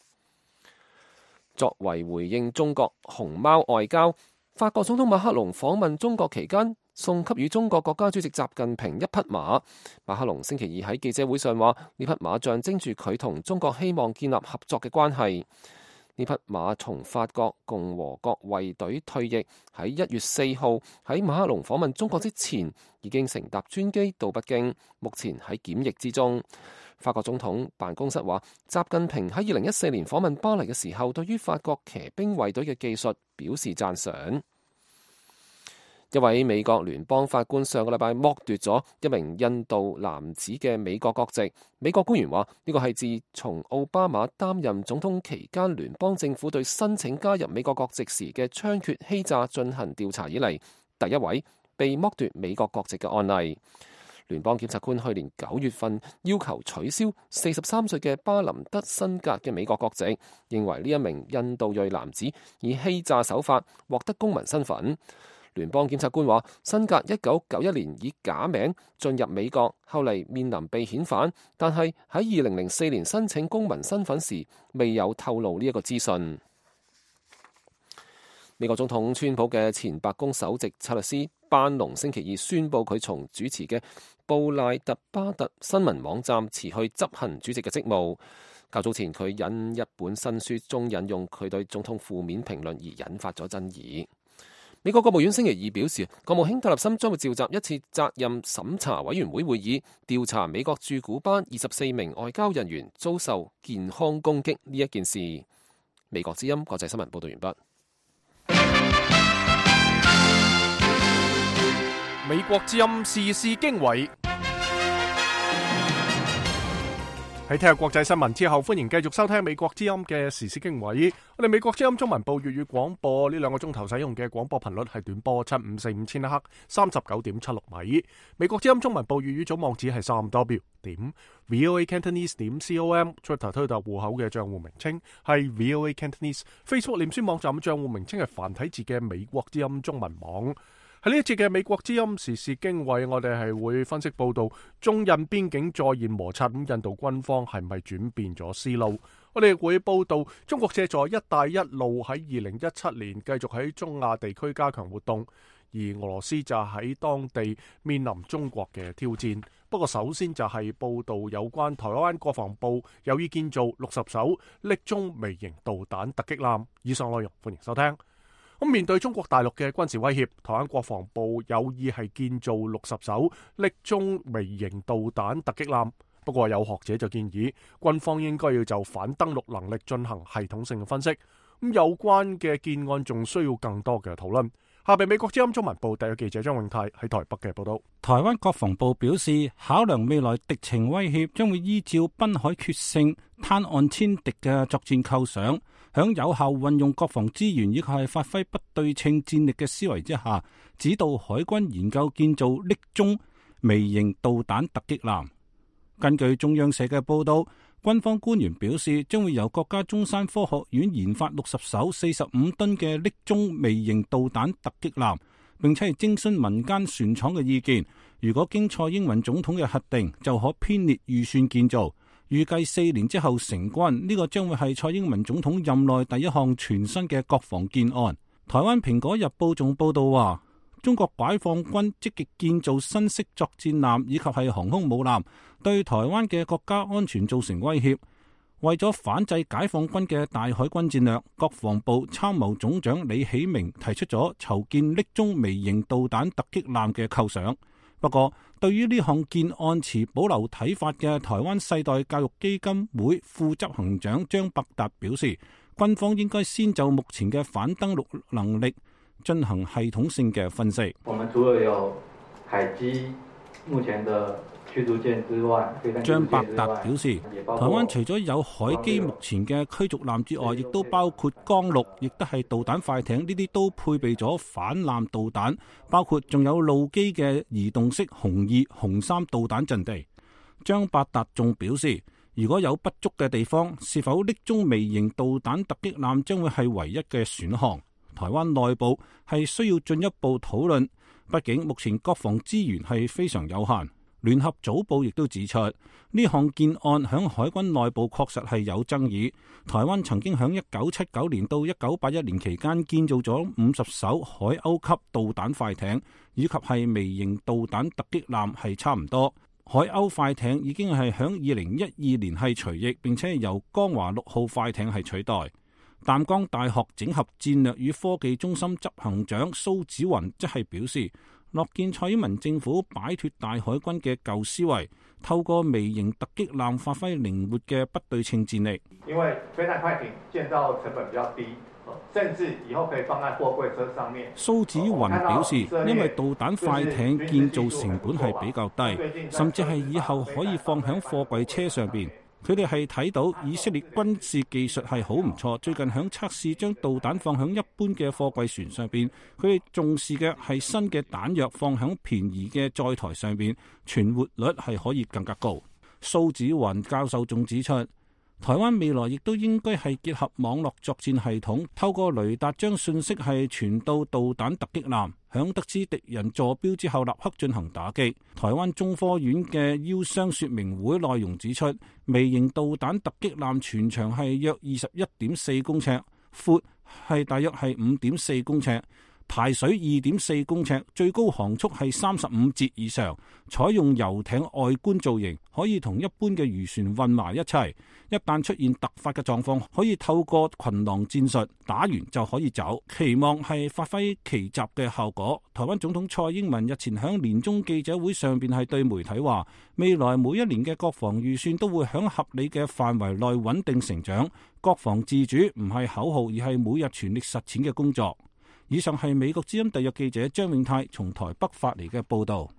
作為回應中國熊貓外交，法國總統馬克龍訪問中國期間，送給予中國國家主席習近平一匹馬。馬克龍星期2喺記者會上話，呢匹馬象徵住佢同中國希望建立合作嘅關係。呢匹馬從法國共和國衛隊退役，喺1月4號喺馬克龍訪問中國之前，已經乘搭專機到北京，目前喺檢疫之中。法國總統辦公室話，習近平喺2014年訪問巴黎嘅時候，對於法國騎兵衛隊嘅技術表示讚賞。一位美國聯邦法官上個禮拜剝奪咗一名印度男子嘅美國國籍。美國官員話，呢個係自從奧巴馬擔任總統期間，聯邦政府對申請加入美國國籍時嘅猖獗欺詐進行調查以嚟，第一位被剝奪美國國籍嘅案例。聯邦檢察官去年9月份要求取消43歲嘅巴林德辛格嘅美國國籍，認為呢一名印度裔男子以欺詐手法獲得公民身份。 聯邦檢察官話，辛格1991年以假名進入美國，後嚟面臨被遣返，但係喺2004年申請公民身份時未有透露呢一個資訊。美國總統川普嘅前白宮首席策略師班農星期二宣布佢從主持嘅布賴特巴特新聞網站辭去執行主席嘅職務。較早前佢引一本新書中引用佢對總統負面評論而引發咗爭議。美國國務院星期二表示，國務卿特立森將會召集一次責任審查委員會會議，調查美國駐古巴24名外交人員遭受健康攻擊呢一件事。美國之音國際新聞報道完畢。 美國之音時事經緯，喺聽日國際新聞之後，歡迎繼續收聽美國之音嘅時事經緯。我哋美國之音中文部粵語廣播呢2個鐘頭使用嘅廣播頻率係短波7545千赫39.76米。美國之音中文部粵語總網址係3w.voacantonese.com，Twitter 推特戶口嘅賬戶名稱係 VOA Cantonese，Facebook 臉書網站嘅賬戶名稱係繁體字嘅美國之音中文網。喺呢一節嘅美國之音時事經緯，我哋係會分析報道中印邊境再現摩擦，印度軍方係咪轉變咗思路？我哋會報道中國借助一帶一路喺2017年繼續喺中亞地區加強活動，而俄羅斯就喺當地面臨中國嘅挑戰。不過首先就係報道有關台灣國防部有意建造60艘匿蹤微型導彈突擊艦。以上內容歡迎收聽。咁面對中國大陸嘅軍事威脅，台灣國防部有意係建造60艘匿蹤微型導彈突擊艦。不過有學者就建議，軍方應該要就反登陸能力進行系統性嘅分析。咁有關嘅建案仲需要更多嘅討論。下邊美國之音中文部特約記者張永泰喺台北嘅報道。 台灣國防部表示，考量未來敵情威脅，將會依照濱海決勝、灘岸殲敵嘅作戰構想，響有效運用國防資源以及係發揮不對稱戰力嘅思維之下，指導海軍研究建造匿蹤微型導彈突擊艦。根據中央社嘅報道，軍方官員表示，將會由國家中山科學院研發60艘45噸嘅匿蹤微型導彈突擊艦，並且係徵詢民間船廠嘅意見。如果經蔡英文總統嘅核定，就可編列預算建造。預計4年之後成軍，呢個將會係蔡英文總統任內第一項全新嘅國防建案。台灣蘋果日報仲報道話，中國解放軍積極建造新式作戰艦以及係航空母艦，對台灣嘅國家安全造成威脅。為咗反制解放軍嘅大海軍戰略，國防部參謀總長李喜明提出咗籌建匿蹤微型導彈突擊艦嘅構想。不過，對於呢項建案持保留睇法嘅台灣世代教育基金會副執行長張伯達表示，軍方應該先就目前嘅反登陸能力進行系統性嘅分析。 我們除了有海基目前的驅逐艦之外， 張伯達表示，台灣除咗有海基目前嘅驅逐艦之外，亦都包括江陸，亦都係導彈快艇，呢啲都配備咗反艦導彈，包括仲有陸基嘅移動式紅2、紅3導彈陣地。張伯達仲表示，如果有不足嘅地方，是否匿蹤微型導彈突擊艦將會係唯一嘅選項。台灣內部係需要進一步討論，畢竟目前國防資源係非常有限。聯合早報亦都指出，呢項建案響海軍內部確實係有爭議。台灣曾經響1979年到1981年期間建造咗50艘海鷗級導彈快艇，以及係微型導彈突擊艦係差唔多。海鷗快艇已經係響2012年係除役，並且由江華6號快艇係取代。淡江大學整合戰略與科技中心執行長蘇子雲即係表示，樂見蔡英文政府擺脫大海軍嘅舊思維，透過微型突擊艦發揮靈活嘅不對稱戰力。 因為飛彈快艇建造成本比較低，甚至以後可以放在貨櫃車上面。 蘇子雲表示，因為導彈快艇建造成本係比較低，甚至係以後可以放喺貨櫃車上邊。佢哋係睇到以色列軍事技術係好唔錯，最近響測試將導彈放響一般嘅貨櫃船上邊，佢哋重視嘅係新嘅彈藥放響便宜嘅載台上邊，存活率係可以更加高。蘇子雲教授仲指出， 台灣未來亦都應該係結合網絡作戰系統，透過雷達將信息係傳到導彈突擊艦，響得知敵人坐標之後立刻進行打擊。台灣中科院嘅邀商說明會內容指出，微型導彈突擊艦全長係約21.4公尺，闊係大約係5.4公尺，排水2.4公尺，最高航速係35節以上，採用遊艇外觀造型，可以同一般嘅漁船混埋一齊。一旦出現突發嘅狀況，可以透過群狼戰術打完就可以走，期望係發揮奇襲嘅效果。台灣總統蔡英文日前響年終記者會上邊係對媒體話，未來每一年嘅國防預算都會響合理嘅範圍內穩定成長，國防自主唔係口號，而係每日全力實踐嘅工作。以上係美國之音特約記者張永泰從台北發嚟嘅報導。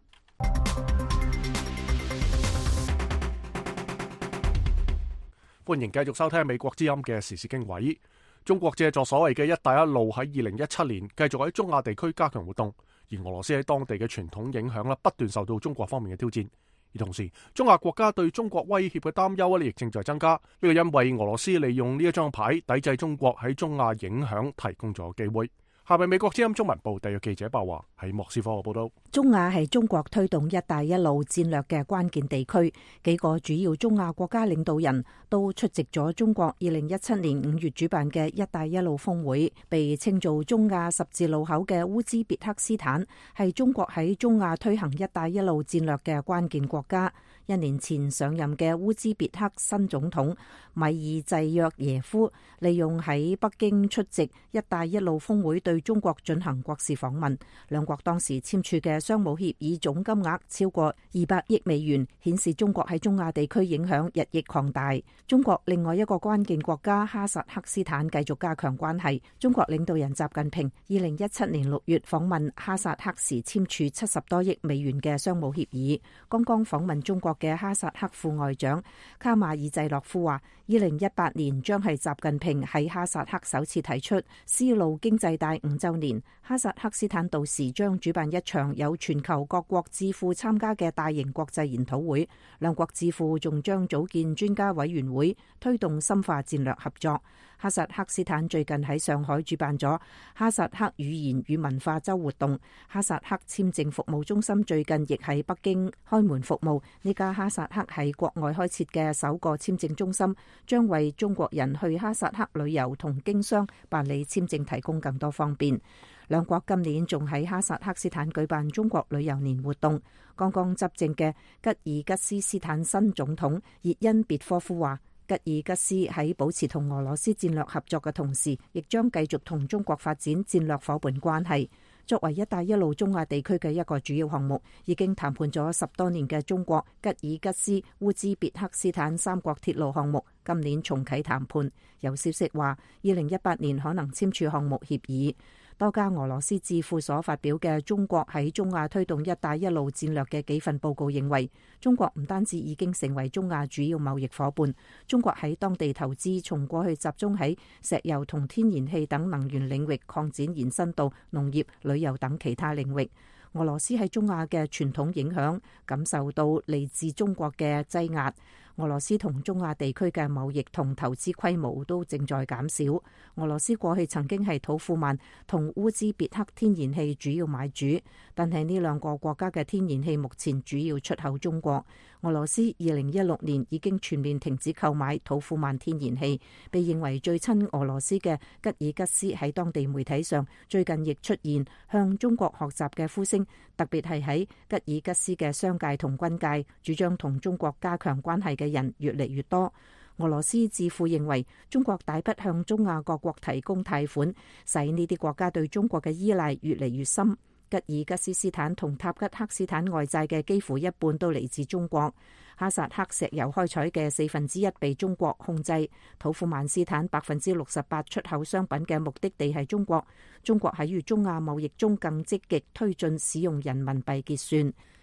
歡迎繼續收聽美國之音嘅時事經緯。中國借助所謂嘅一帶一路喺2017年繼續喺中亞地區加強活動，而俄羅斯喺當地嘅傳統影響不斷受到中國方面嘅挑戰。而同時，中亞國家對中國威脅嘅擔憂亦正在增加。呢個因為俄羅斯利用呢一張牌抵制中國喺中亞影響提供咗機會。下面美國之音中文部特約記者鮑華喺莫斯科嘅報道。 中亞係中國推動一帶一路戰略嘅關鍵地區，幾個主要中亞國家領導人都出席咗中國2017年5月主辦嘅一帶一路峰會。被稱做中亞十字路口嘅烏茲別克斯坦係中國喺中亞推行一帶一路戰略嘅關鍵國家。1年前上任嘅烏茲別克新總統米爾濟約耶夫利用喺北京出席一帶一路峰會對中國進行國事訪問，兩國當時簽署嘅商務協議總金額超過200億美元，顯示中國喺中亞地區影響日益擴大。中國另外一個關鍵國家哈薩克斯坦繼續加強關係。中國領導人習近平2017年6月訪問哈薩克時簽署70多億美元嘅商務協議。剛剛訪問中國嘅哈薩克副外長卡馬爾濟洛夫話，2018年將係習近平喺哈薩克首次提出絲路經濟帶5週年，哈薩克斯坦到時將主辦一場有全球各國智庫參加嘅大型國際研討會，兩國智庫仲將組建專家委員會，推動深化戰略合作。哈薩克斯坦最近喺上海主辦咗哈薩克語言與文化週活動，哈薩克簽證服務中心最近亦喺北京開門服務。呢家哈薩克喺國外開設嘅首個簽證中心，將為中國人去哈薩克旅遊同經商辦理簽證提供更多方便。兩國今年仲喺哈薩克斯坦舉辦中國旅遊年活動。剛剛執政嘅吉爾吉斯斯坦新總統熱恩別科夫話，吉爾吉斯喺保持同俄羅斯戰略合作嘅同時，亦將繼續同中國發展戰略夥伴關係。作為一帶一路中亞地區嘅一個主要項目，已經談判咗10多年嘅中國、吉爾吉斯、烏茲別克斯坦三國鐵路項目，今年重啟談判。有消息話，2018年可能簽署項目協議。多家俄羅斯智庫所發表嘅中國喺中亞推動一帶一路戰略嘅幾份報告認為，中國唔單止已經成為中亞主要貿易夥伴，中國喺當地投資從過去集中喺石油同天然氣等能源領域擴展延伸到農業、旅遊等其他領域。俄羅斯喺中亞嘅傳統影響感受到嚟自中國嘅擠壓。俄羅斯同中亞地區嘅貿易同投資規模都正在減少。俄羅斯過去曾經係土庫曼同烏茲別克天然氣主要買主，但係呢兩個國家嘅天然氣目前主要出口中國。俄羅斯2016年已經全面停止購買土庫曼天然氣，被認為最親俄羅斯嘅吉爾吉斯喺當地媒體上最近亦出現向中國學習嘅呼聲，特別係喺吉爾吉斯嘅商界同軍界，主張同中國加強關係嘅人越嚟越多。俄羅斯智庫認為，中國大筆向中亞各國提供貸款，使呢啲國家對中國嘅依賴越嚟越深。吉爾吉斯斯坦同塔吉克斯坦外債嘅幾乎一半都嚟自中國。哈薩克石油開採嘅1/4被中國控制。土庫曼斯坦68%出口商品嘅目的地係中國。中國喺與中亞貿易中更積極推進使用人民幣結算。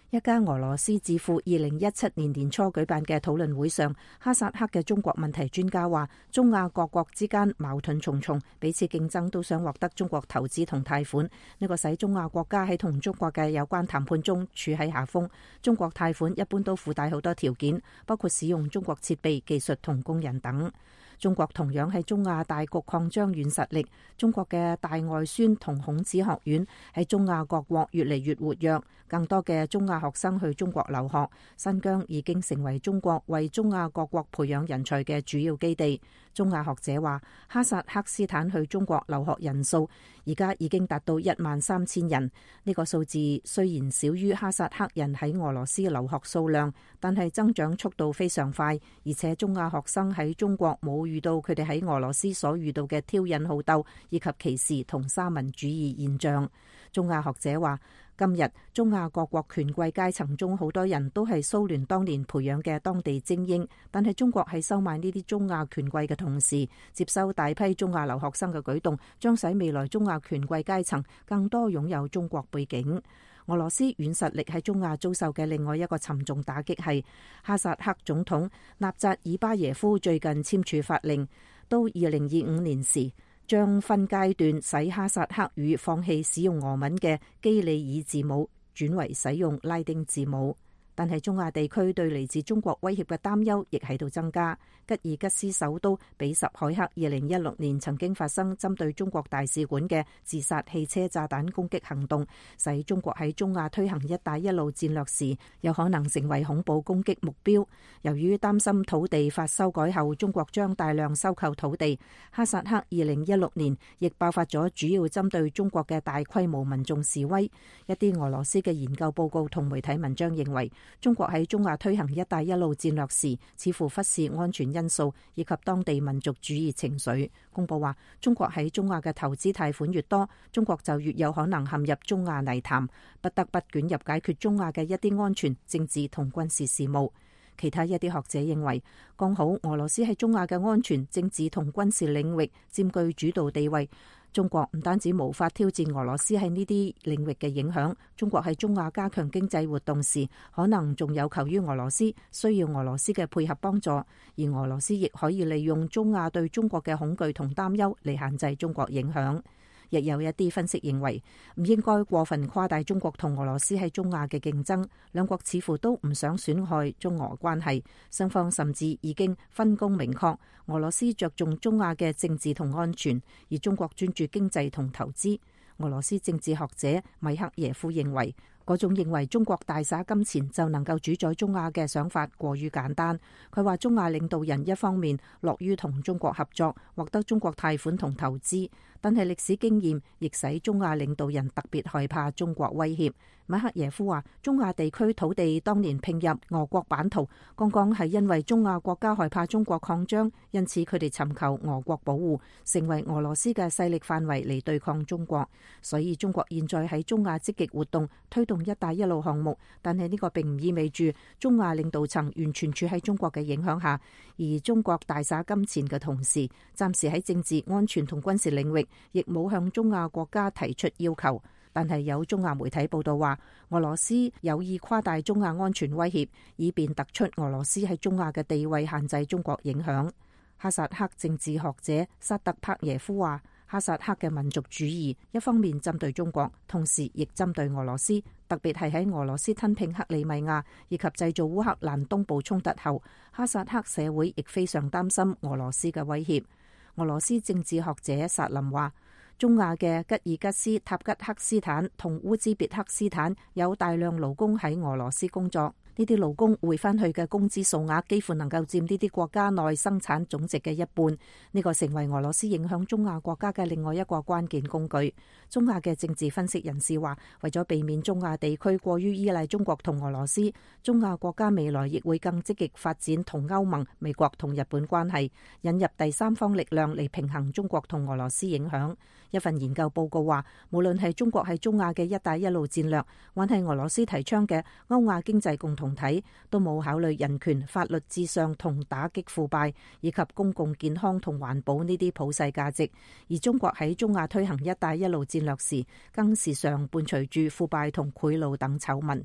一家俄羅斯智庫2017年年初舉辦嘅討論會上，哈薩克嘅中國問題專家話，中亞各國之間矛盾重重，彼此競爭都想獲得中國投資同貸款，呢個使中亞國家喺同中國嘅有關談判中處喺下風。中國貸款一般都附帶好多條件，包括使用中國設備、技術同工人等。中國同樣喺中亞大局擴張軟實力，中國嘅大外宣同孔子學院喺中亞各國越嚟越活躍，更多嘅中亞學生去中國留學，新疆已經成為中國為中亞各國培養人才嘅主要基地。中亞學者話，哈薩克斯坦去中國留學人數而家已經達到13000人，呢個數字雖然少於哈薩克人喺俄羅斯留學數量，但係增長速度非常快，而且中亞學生喺中國冇遇到佢哋喺俄羅斯所遇到嘅挑釁好鬥以及歧視同三民主義現象。中亞學者話，今日中亞各國權貴階層中好多人都係蘇聯當年培養嘅當地精英，但係中國喺收買呢啲中亞權貴嘅同時，接收大批中亞留學生嘅舉動，將使未來中亞權貴階層更多擁有中國背景。俄羅斯軟實力喺中亞遭受嘅另外一個沉重打擊係哈薩克總統納扎爾巴耶夫最近簽署法令，到2025年時，將分階段使哈薩克語放棄使用俄文嘅基里爾字母，轉為使用拉丁字母。但係中亞地區對嚟自中國威脅嘅擔憂亦喺度增加。吉爾吉斯首都比什凱克2016年曾經發生針對中國大使館嘅自殺汽車炸彈攻擊行動，使中國喺中亞推行一帶一路戰略時有可能成為恐怖攻擊目標。由於擔心土地法修改後中國將大量收購土地，哈薩克2016年亦爆發咗主要針對中國嘅大規模民眾示威。一啲俄羅斯嘅研究報告同媒體文章認為，中國喺中亞推行一帶一路戰略時，似乎忽視安全因素以及當地民族主義情緒。公佈話，中國喺中亞嘅投資貸款越多，中國就越有可能陷入中亞泥潭，不得不捲入解決中亞嘅一啲安全、政治同軍事事務。其他一啲學者認為，剛好俄羅斯喺中亞嘅安全、政治同軍事領域佔據主導地位。中國唔單止無法挑戰俄羅斯喺呢啲領域嘅影響，中國喺中亞加強經濟活動時，可能仲有求於俄羅斯，需要俄羅斯嘅配合幫助，而俄羅斯亦可以利用中亞對中國嘅恐懼同擔憂嚟限制中國影響。亦有一啲分析認為，唔應該過分誇大中國同俄羅斯喺中亞嘅競爭，兩國似乎都唔想損害中俄關係，雙方甚至已經分工明確，俄羅斯着重中亞嘅政治同安全，而中國專注經濟同投資。俄羅斯政治學者米克耶夫認為，嗰種認為中國大灑金錢就能夠主宰中亞嘅想法過於簡單。佢話中亞領導人一方面樂於同中國合作，獲得中國貸款同投資，但係歷史經驗亦使中亞領導人特別害怕中國威脅。米克耶夫話，中亞地區土地當年併入俄國版圖，剛剛係因為中亞國家害怕中國擴張，因此佢哋尋求俄國保護，成為俄羅斯嘅勢力範圍嚟對抗中國。所以中國現在喺中亞積極活動，推動一帶一路項目，但係呢個並唔意味住中亞領導層完全處喺中國嘅影響下，而中國大灑金錢嘅同時，暫時喺政治、安全同軍事領域亦冇向中亞國家提出要求。但係有中亞媒體報道話，俄羅斯有意誇大中亞安全威脅，以便突出俄羅斯喺中亞嘅地位，限制中國影響。哈薩克政治學者薩特帕耶夫話，哈薩克嘅民族主義一方面針對中國，同時亦針對俄羅斯，特別係喺俄羅斯吞併克里米亞以及製造烏克蘭東部衝突後，哈薩克社會亦非常擔心俄羅斯嘅威脅。俄羅斯政治學者薩林話，中亞嘅吉爾吉斯、塔吉克斯坦同烏茲別克斯坦有大量勞工喺俄羅斯工作，呢啲勞工匯翻去嘅工資數額幾乎能夠佔呢啲國家內生產總值嘅一半，呢個成為俄羅斯影響中亞國家嘅另外一個關鍵工具。中亞嘅政治分析人士話，為咗避免中亞地區過於依賴中國同俄羅斯，中亞國家未來亦會更積極發展同歐盟、美國同日本關係，引入第三方力量嚟平衡中國同俄羅斯影響。一份研究報告話，無論係中國喺中亞嘅一帶一路戰略，還係俄羅斯提倡嘅歐亞經濟共同體，都冇考慮人權、法律至上同打擊腐敗，以及公共健康同環保呢啲普世價值。而中國喺中亞推行一帶一路戰略時，更時常伴隨住腐敗同賄賂等醜聞。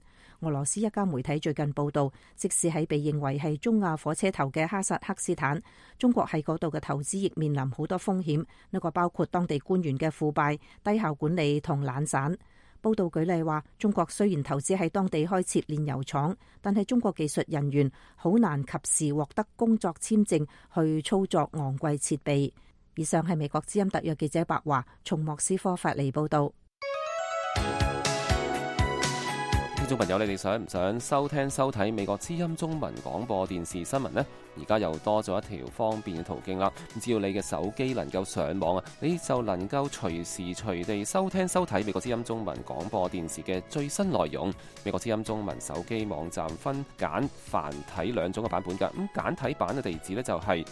俄羅斯一家媒體最近報道，即使喺被認為係中亞火車頭嘅哈薩克斯坦，中國喺嗰度嘅投資亦面臨好多風險，呢個包括當地官員嘅腐敗、低效管理同懶散。報道舉例話，中國雖然投資喺當地開設煉油廠，但係中國技術人員好難及時獲得工作簽證去操作昂貴設備。以上係美國之音特約記者白華從莫斯科發嚟報道。 聽眾朋友，你哋想唔想收聽收睇美國之音中文廣播電視新聞呢？而家又多咗一條方便嘅途徑啦！只要你嘅手機能夠上網啊，你就能夠隨時隨地收聽收睇美國之音中文廣播電視嘅最新內容。美國之音中文手機網站分簡繁體兩種嘅版本㗎。咁簡體版嘅地址呢，就係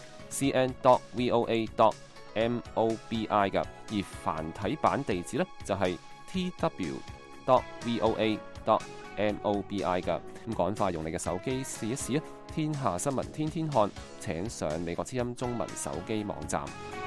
cn.voa.mobi 㗎，而繁體版地址呢，就係 tw.voa.mobi 噶。咁趕快用你嘅手機試一試啊！天下新聞天天看，請上美國之音中文手機網站。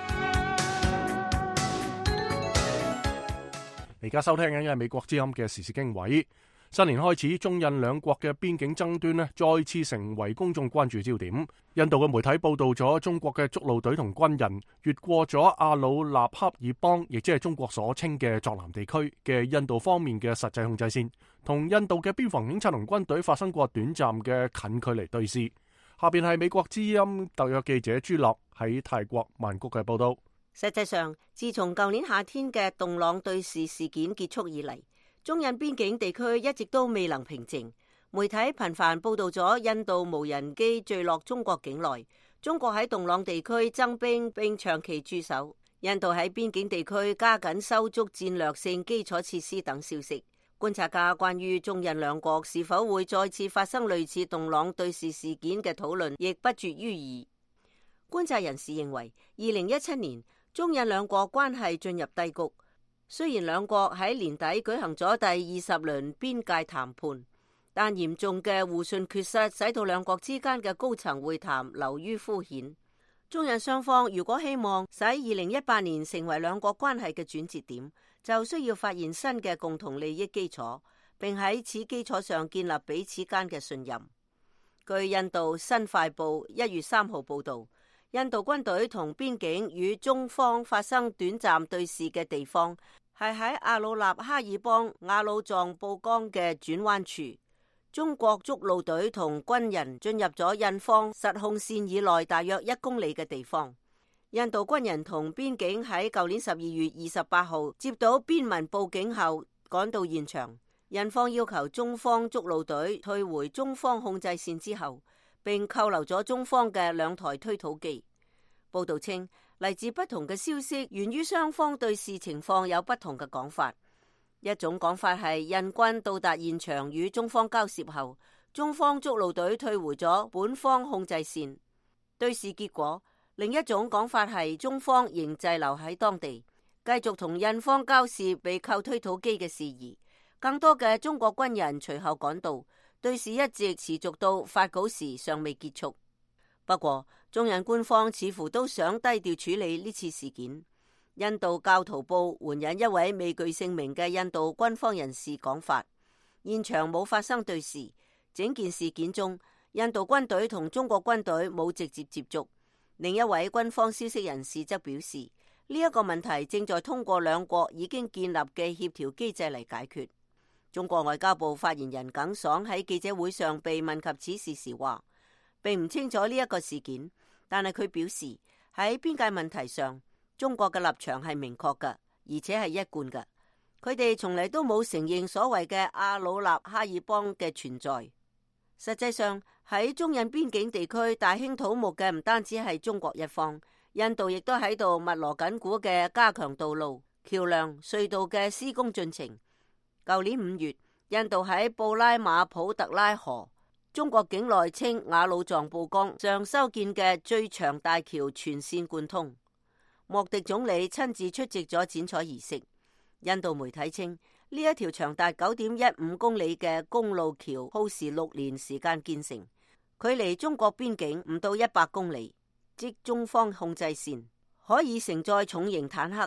而家收聽緊嘅係美國之音嘅時事經緯。新年開始，中印兩國嘅邊境爭端呢，再次成為公眾關注焦點。印度嘅媒體報道咗中國嘅築路隊同軍人越過咗阿魯納恰爾邦，亦即係中國所稱嘅藏南地區嘅印度方面嘅實際控制線，同印度嘅邊防警察同軍隊發生過短暫嘅近距離對峙。下邊係美國之音特約記者朱樂喺泰國曼谷嘅報道。 實際上，自從舊年夏天嘅洞朗對峙事件結束以嚟，中印邊境地區一直都未能平靜。媒體頻繁報道咗印度無人機墜落中國境內，中國喺洞朗地區增兵並長期駐守，印度喺邊境地區加緊修築戰略性基礎設施等消息。觀察家關於中印兩國是否會再次發生類似洞朗對峙事件嘅討論亦不絕於耳。觀察人士認為，2017年中印兩國關係進入低谷。雖然兩國喺年底舉行咗第20輪邊界談判，但嚴重嘅互信缺失使到兩國之間嘅高層會談流於敷衍。中印雙方如果希望使2018年成為兩國關係嘅轉折點，就需要發現新嘅共同利益基礎，並喺此基礎上建立彼此間嘅信任。據印度新快報1月3號報道，印度軍隊同邊境與中方發生短暫對峙嘅地方係喺阿魯納哈爾邦雅魯藏布江嘅轉彎處。中國築路隊同軍人進入咗印方實控線以內大約1公里嘅地方。印度軍人同邊境喺舊年12月28號接到邊民報警後趕到現場，印方要求中方築路隊退回中方控制線之後，並扣留咗中方嘅2台推土機。報道稱，嚟自不同嘅消息源於雙方對視情況有不同嘅講法。一種講法係印軍到達現場與中方交涉後，中方築路隊退回咗本方控制線對視結果。另一種講法係中方仍滯留喺當地，繼續同印方交涉被扣推土機嘅事宜。更多嘅中國軍人隨後趕到，對視一直持續到發稿時尚未結束。不過，中印官方似乎都想低調處理呢次事件。印度教徒報援引一位未具姓名嘅印度軍方人士講法，現場冇發生對視，整件事件中，印度軍隊同中國軍隊冇直接接觸。另一位軍方消息人士則表示，呢一個問題正在通過兩國已經建立嘅協調機制嚟解決。中國外交部發言人耿爽喺記者會上被問及此事時話，並唔清楚呢一個事件，但係佢表示喺邊界問題上，中國嘅立場係明確嘅，而且係一貫嘅。佢哋從嚟都冇承認所謂嘅阿魯納哈爾邦嘅存在。實際上喺中印邊境地區大興土木嘅唔單止係中國一方，印度亦都喺度密鑼緊鼓嘅加強道路、橋梁、隧道嘅施工進程。舊年5月，印度喺布拉馬普特拉河中國境內稱雅魯藏布江上修建嘅最長大橋全線貫通。莫迪總理親自出席咗剪彩儀式。印度媒體稱，呢一條長達9.15公里嘅公路橋耗時6年時間建成，距離中國邊境唔到100公里，即中方控制線，可以承載重型坦克。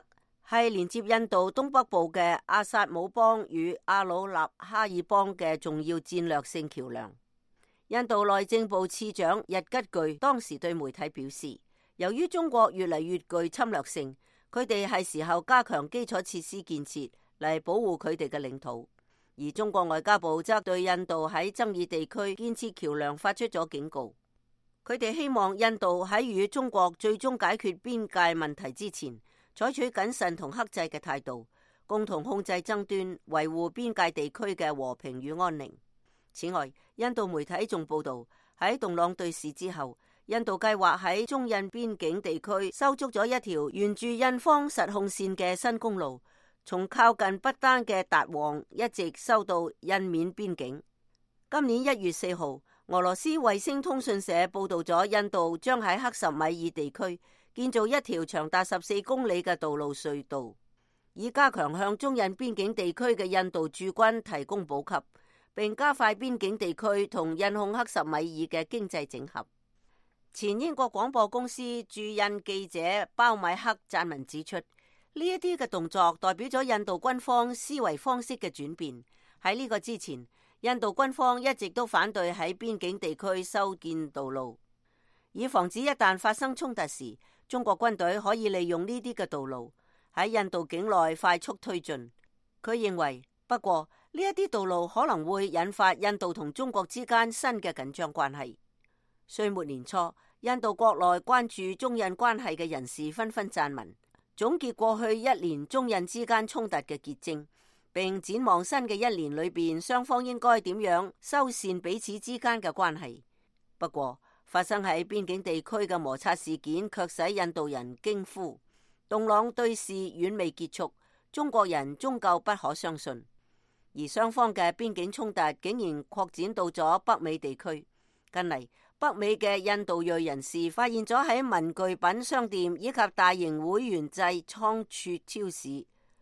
係連接印度東北部嘅阿薩姆邦與阿魯納哈爾邦嘅重要戰略性橋樑。印度內政部次長日吉具當時對媒體表示，由於中國越嚟越具侵略性，佢哋係時候加強基礎設施建設嚟保護佢哋嘅領土。而中國外交部則對印度喺爭議地區建設橋樑發出咗警告，佢哋希望印度喺與中國最終解決邊界問題之前，採取謹慎同克制嘅態度，共同控制爭端，維護邊界地區嘅和平與安寧。此外，印度媒體仲報道，喺洞朗對峙之後，印度計劃喺中印邊境地區修築咗一條沿住印方實控線嘅新公路，從靠近不丹嘅達旺一直修到印緬邊境。今年1月4號，俄羅斯衛星通訊社報道咗印度將喺克什米爾地區建造一條長達14公里嘅道路隧道，以加強向中印邊境地區嘅印度駐軍提供補給，並加快邊境地區同印控克什米爾嘅經濟整合。前英國廣播公司駐印記者鮑米克撰文指出，呢一啲嘅動作代表咗印度軍方思維方式嘅轉變。喺呢個之前，印度軍方一直都反對喺邊境地區修建道路，以防止一旦發生衝突時，中國軍隊可以利用呢啲嘅道路喺印度境內快速推進。佢認為，不過呢一啲道路可能會引發印度同中國之間新嘅緊張關係。歲末年初，印度國內關注中印關係嘅人士紛紛撰文，總結過去1年中印之間衝突嘅結晶，並展望新嘅1年裏邊雙方應該點樣修繕彼此之間嘅關係。不過，發生喺邊境地區嘅摩擦事件卻使印度人驚呼，洞朗對峙遠未結束，中國人終究不可相信。而雙方嘅邊境衝突竟然擴展到咗北美地區。近嚟，北美嘅印度裔人士發現咗喺文具品商店以及大型會員制倉儲超市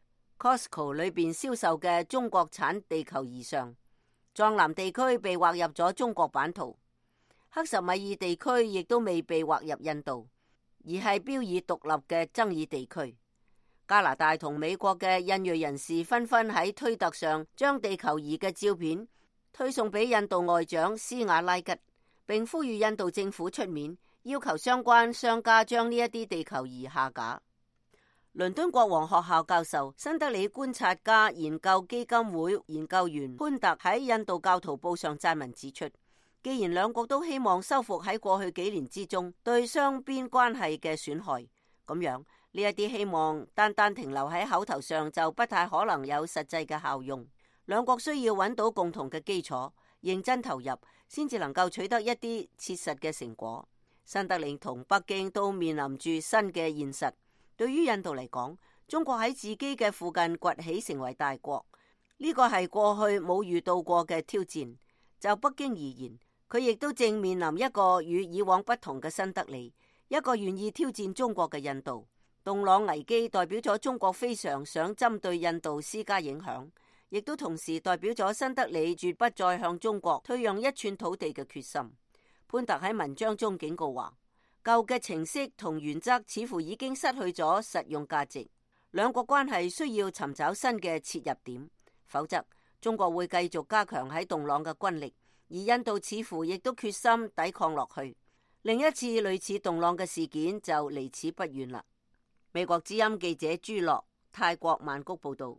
Costco 裏邊銷售嘅中國產地球儀上，藏南地區被劃入咗中國版圖，克什米爾地區亦都未被劃入印度，而係標以獨立嘅爭議地區。加拿大同美國嘅印裔人士紛紛喺推特上將地球儀嘅照片推送俾印度外長斯瓦拉吉，並呼籲印度政府出面要求相關商家將呢一啲地球儀下架。倫敦國王學校教授、新德里觀察家研究基金會研究員潘特喺印度教徒報上撰文指出，既然兩國都希望修復喺過去幾年之中對雙邊關係嘅損害，咁樣呢一啲希望單單停留喺口頭上就不太可能有實際嘅效用。兩國需要揾到共同嘅基礎，認真投入，先至能夠取得一啲切實嘅成果。新德里同北京都面臨住新嘅現實。對於印度嚟講，中國喺自己嘅附近崛起成為大國，呢個係過去冇遇到過嘅挑戰。就北京而言，佢亦都正面臨一個與以往不同嘅新德里，一個願意挑戰中國嘅印度。洞朗危機代表咗中國非常想針對印度施加影響，亦都同時代表咗新德里絕不再向中國退讓一寸土地嘅決心。潘特喺文章中警告話，舊嘅程式同原則似乎已經失去咗實用價值，兩國關係需要尋找新嘅切入點，否則中國會繼續加強喺洞朗嘅軍力，而印度似乎亦都決心抵抗落去。另一次類似洞朗嘅事件就離此不遠啦。美國之音記者朱樂，泰國曼谷報道。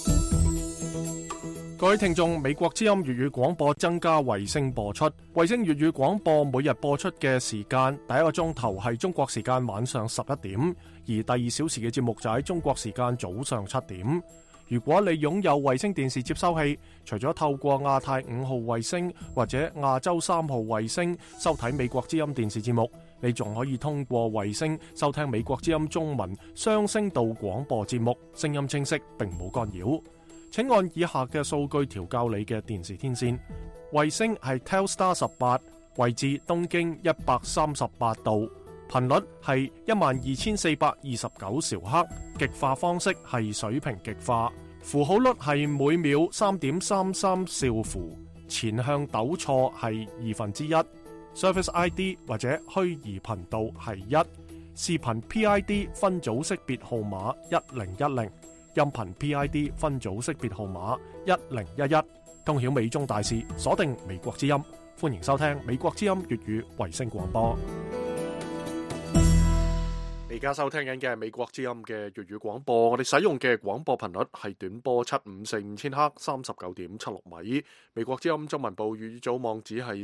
各位聽眾，美國之音粵語廣播增加衛星播出。衛星粵語廣播每日播出嘅時間，第一個鐘頭係中國時間晚上11點，而第2小時嘅節目就喺中國時間早上7點。如果你擁有衛星電視接收器，除咗透過亞太5號衛星或者亞洲3號衛星收睇美國之音電視節目，你仲可以通過衛星收聽美國之音中文雙聲道廣播節目，聲音清晰並冇干擾。請按以下嘅數據調校你嘅電視天線。衛星係 Telstar 18，位置東經138度，頻率係12429兆赫，極化方式係水平極化，符號率係每秒3.33兆符，前向糾錯係1/2，Service ID 或者虛擬頻道係1， 視頻 PID 分組識別號碼1010，音頻 PID 分組識別號碼1011，通曉美中大事，鎖定美國之音。歡迎收聽美國之音粵語衛星廣播。而家收聽緊嘅係美國之音嘅粵語廣播，我哋使用嘅廣播頻率係短波7545千赫39.76米。美國之音中文部粵語組網址係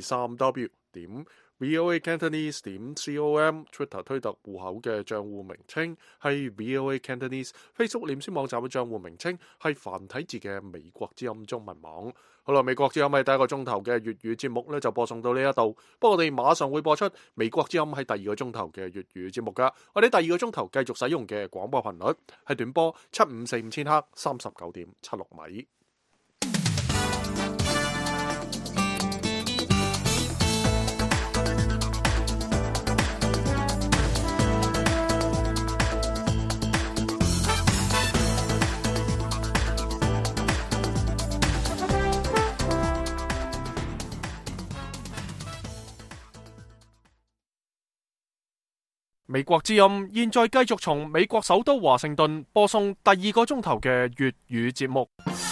3w.voacantonese.com，Twitter 推特戶口嘅賬戶名稱係 VOA Cantonese，Facebook 臉書網站嘅賬戶名稱係繁體字嘅美國之音中文網。好啦，美國之音喺第一個鐘頭嘅粵語節目呢就播送到呢一度，不過我哋馬上會播出美國之音喺第二個鐘頭嘅粵語節目噶。我哋第二個鐘頭繼續使用嘅廣播頻率係短波7545千赫39.76米。美國之音現在繼續從美國首都華盛頓播送第二個鐘頭嘅粵語節目。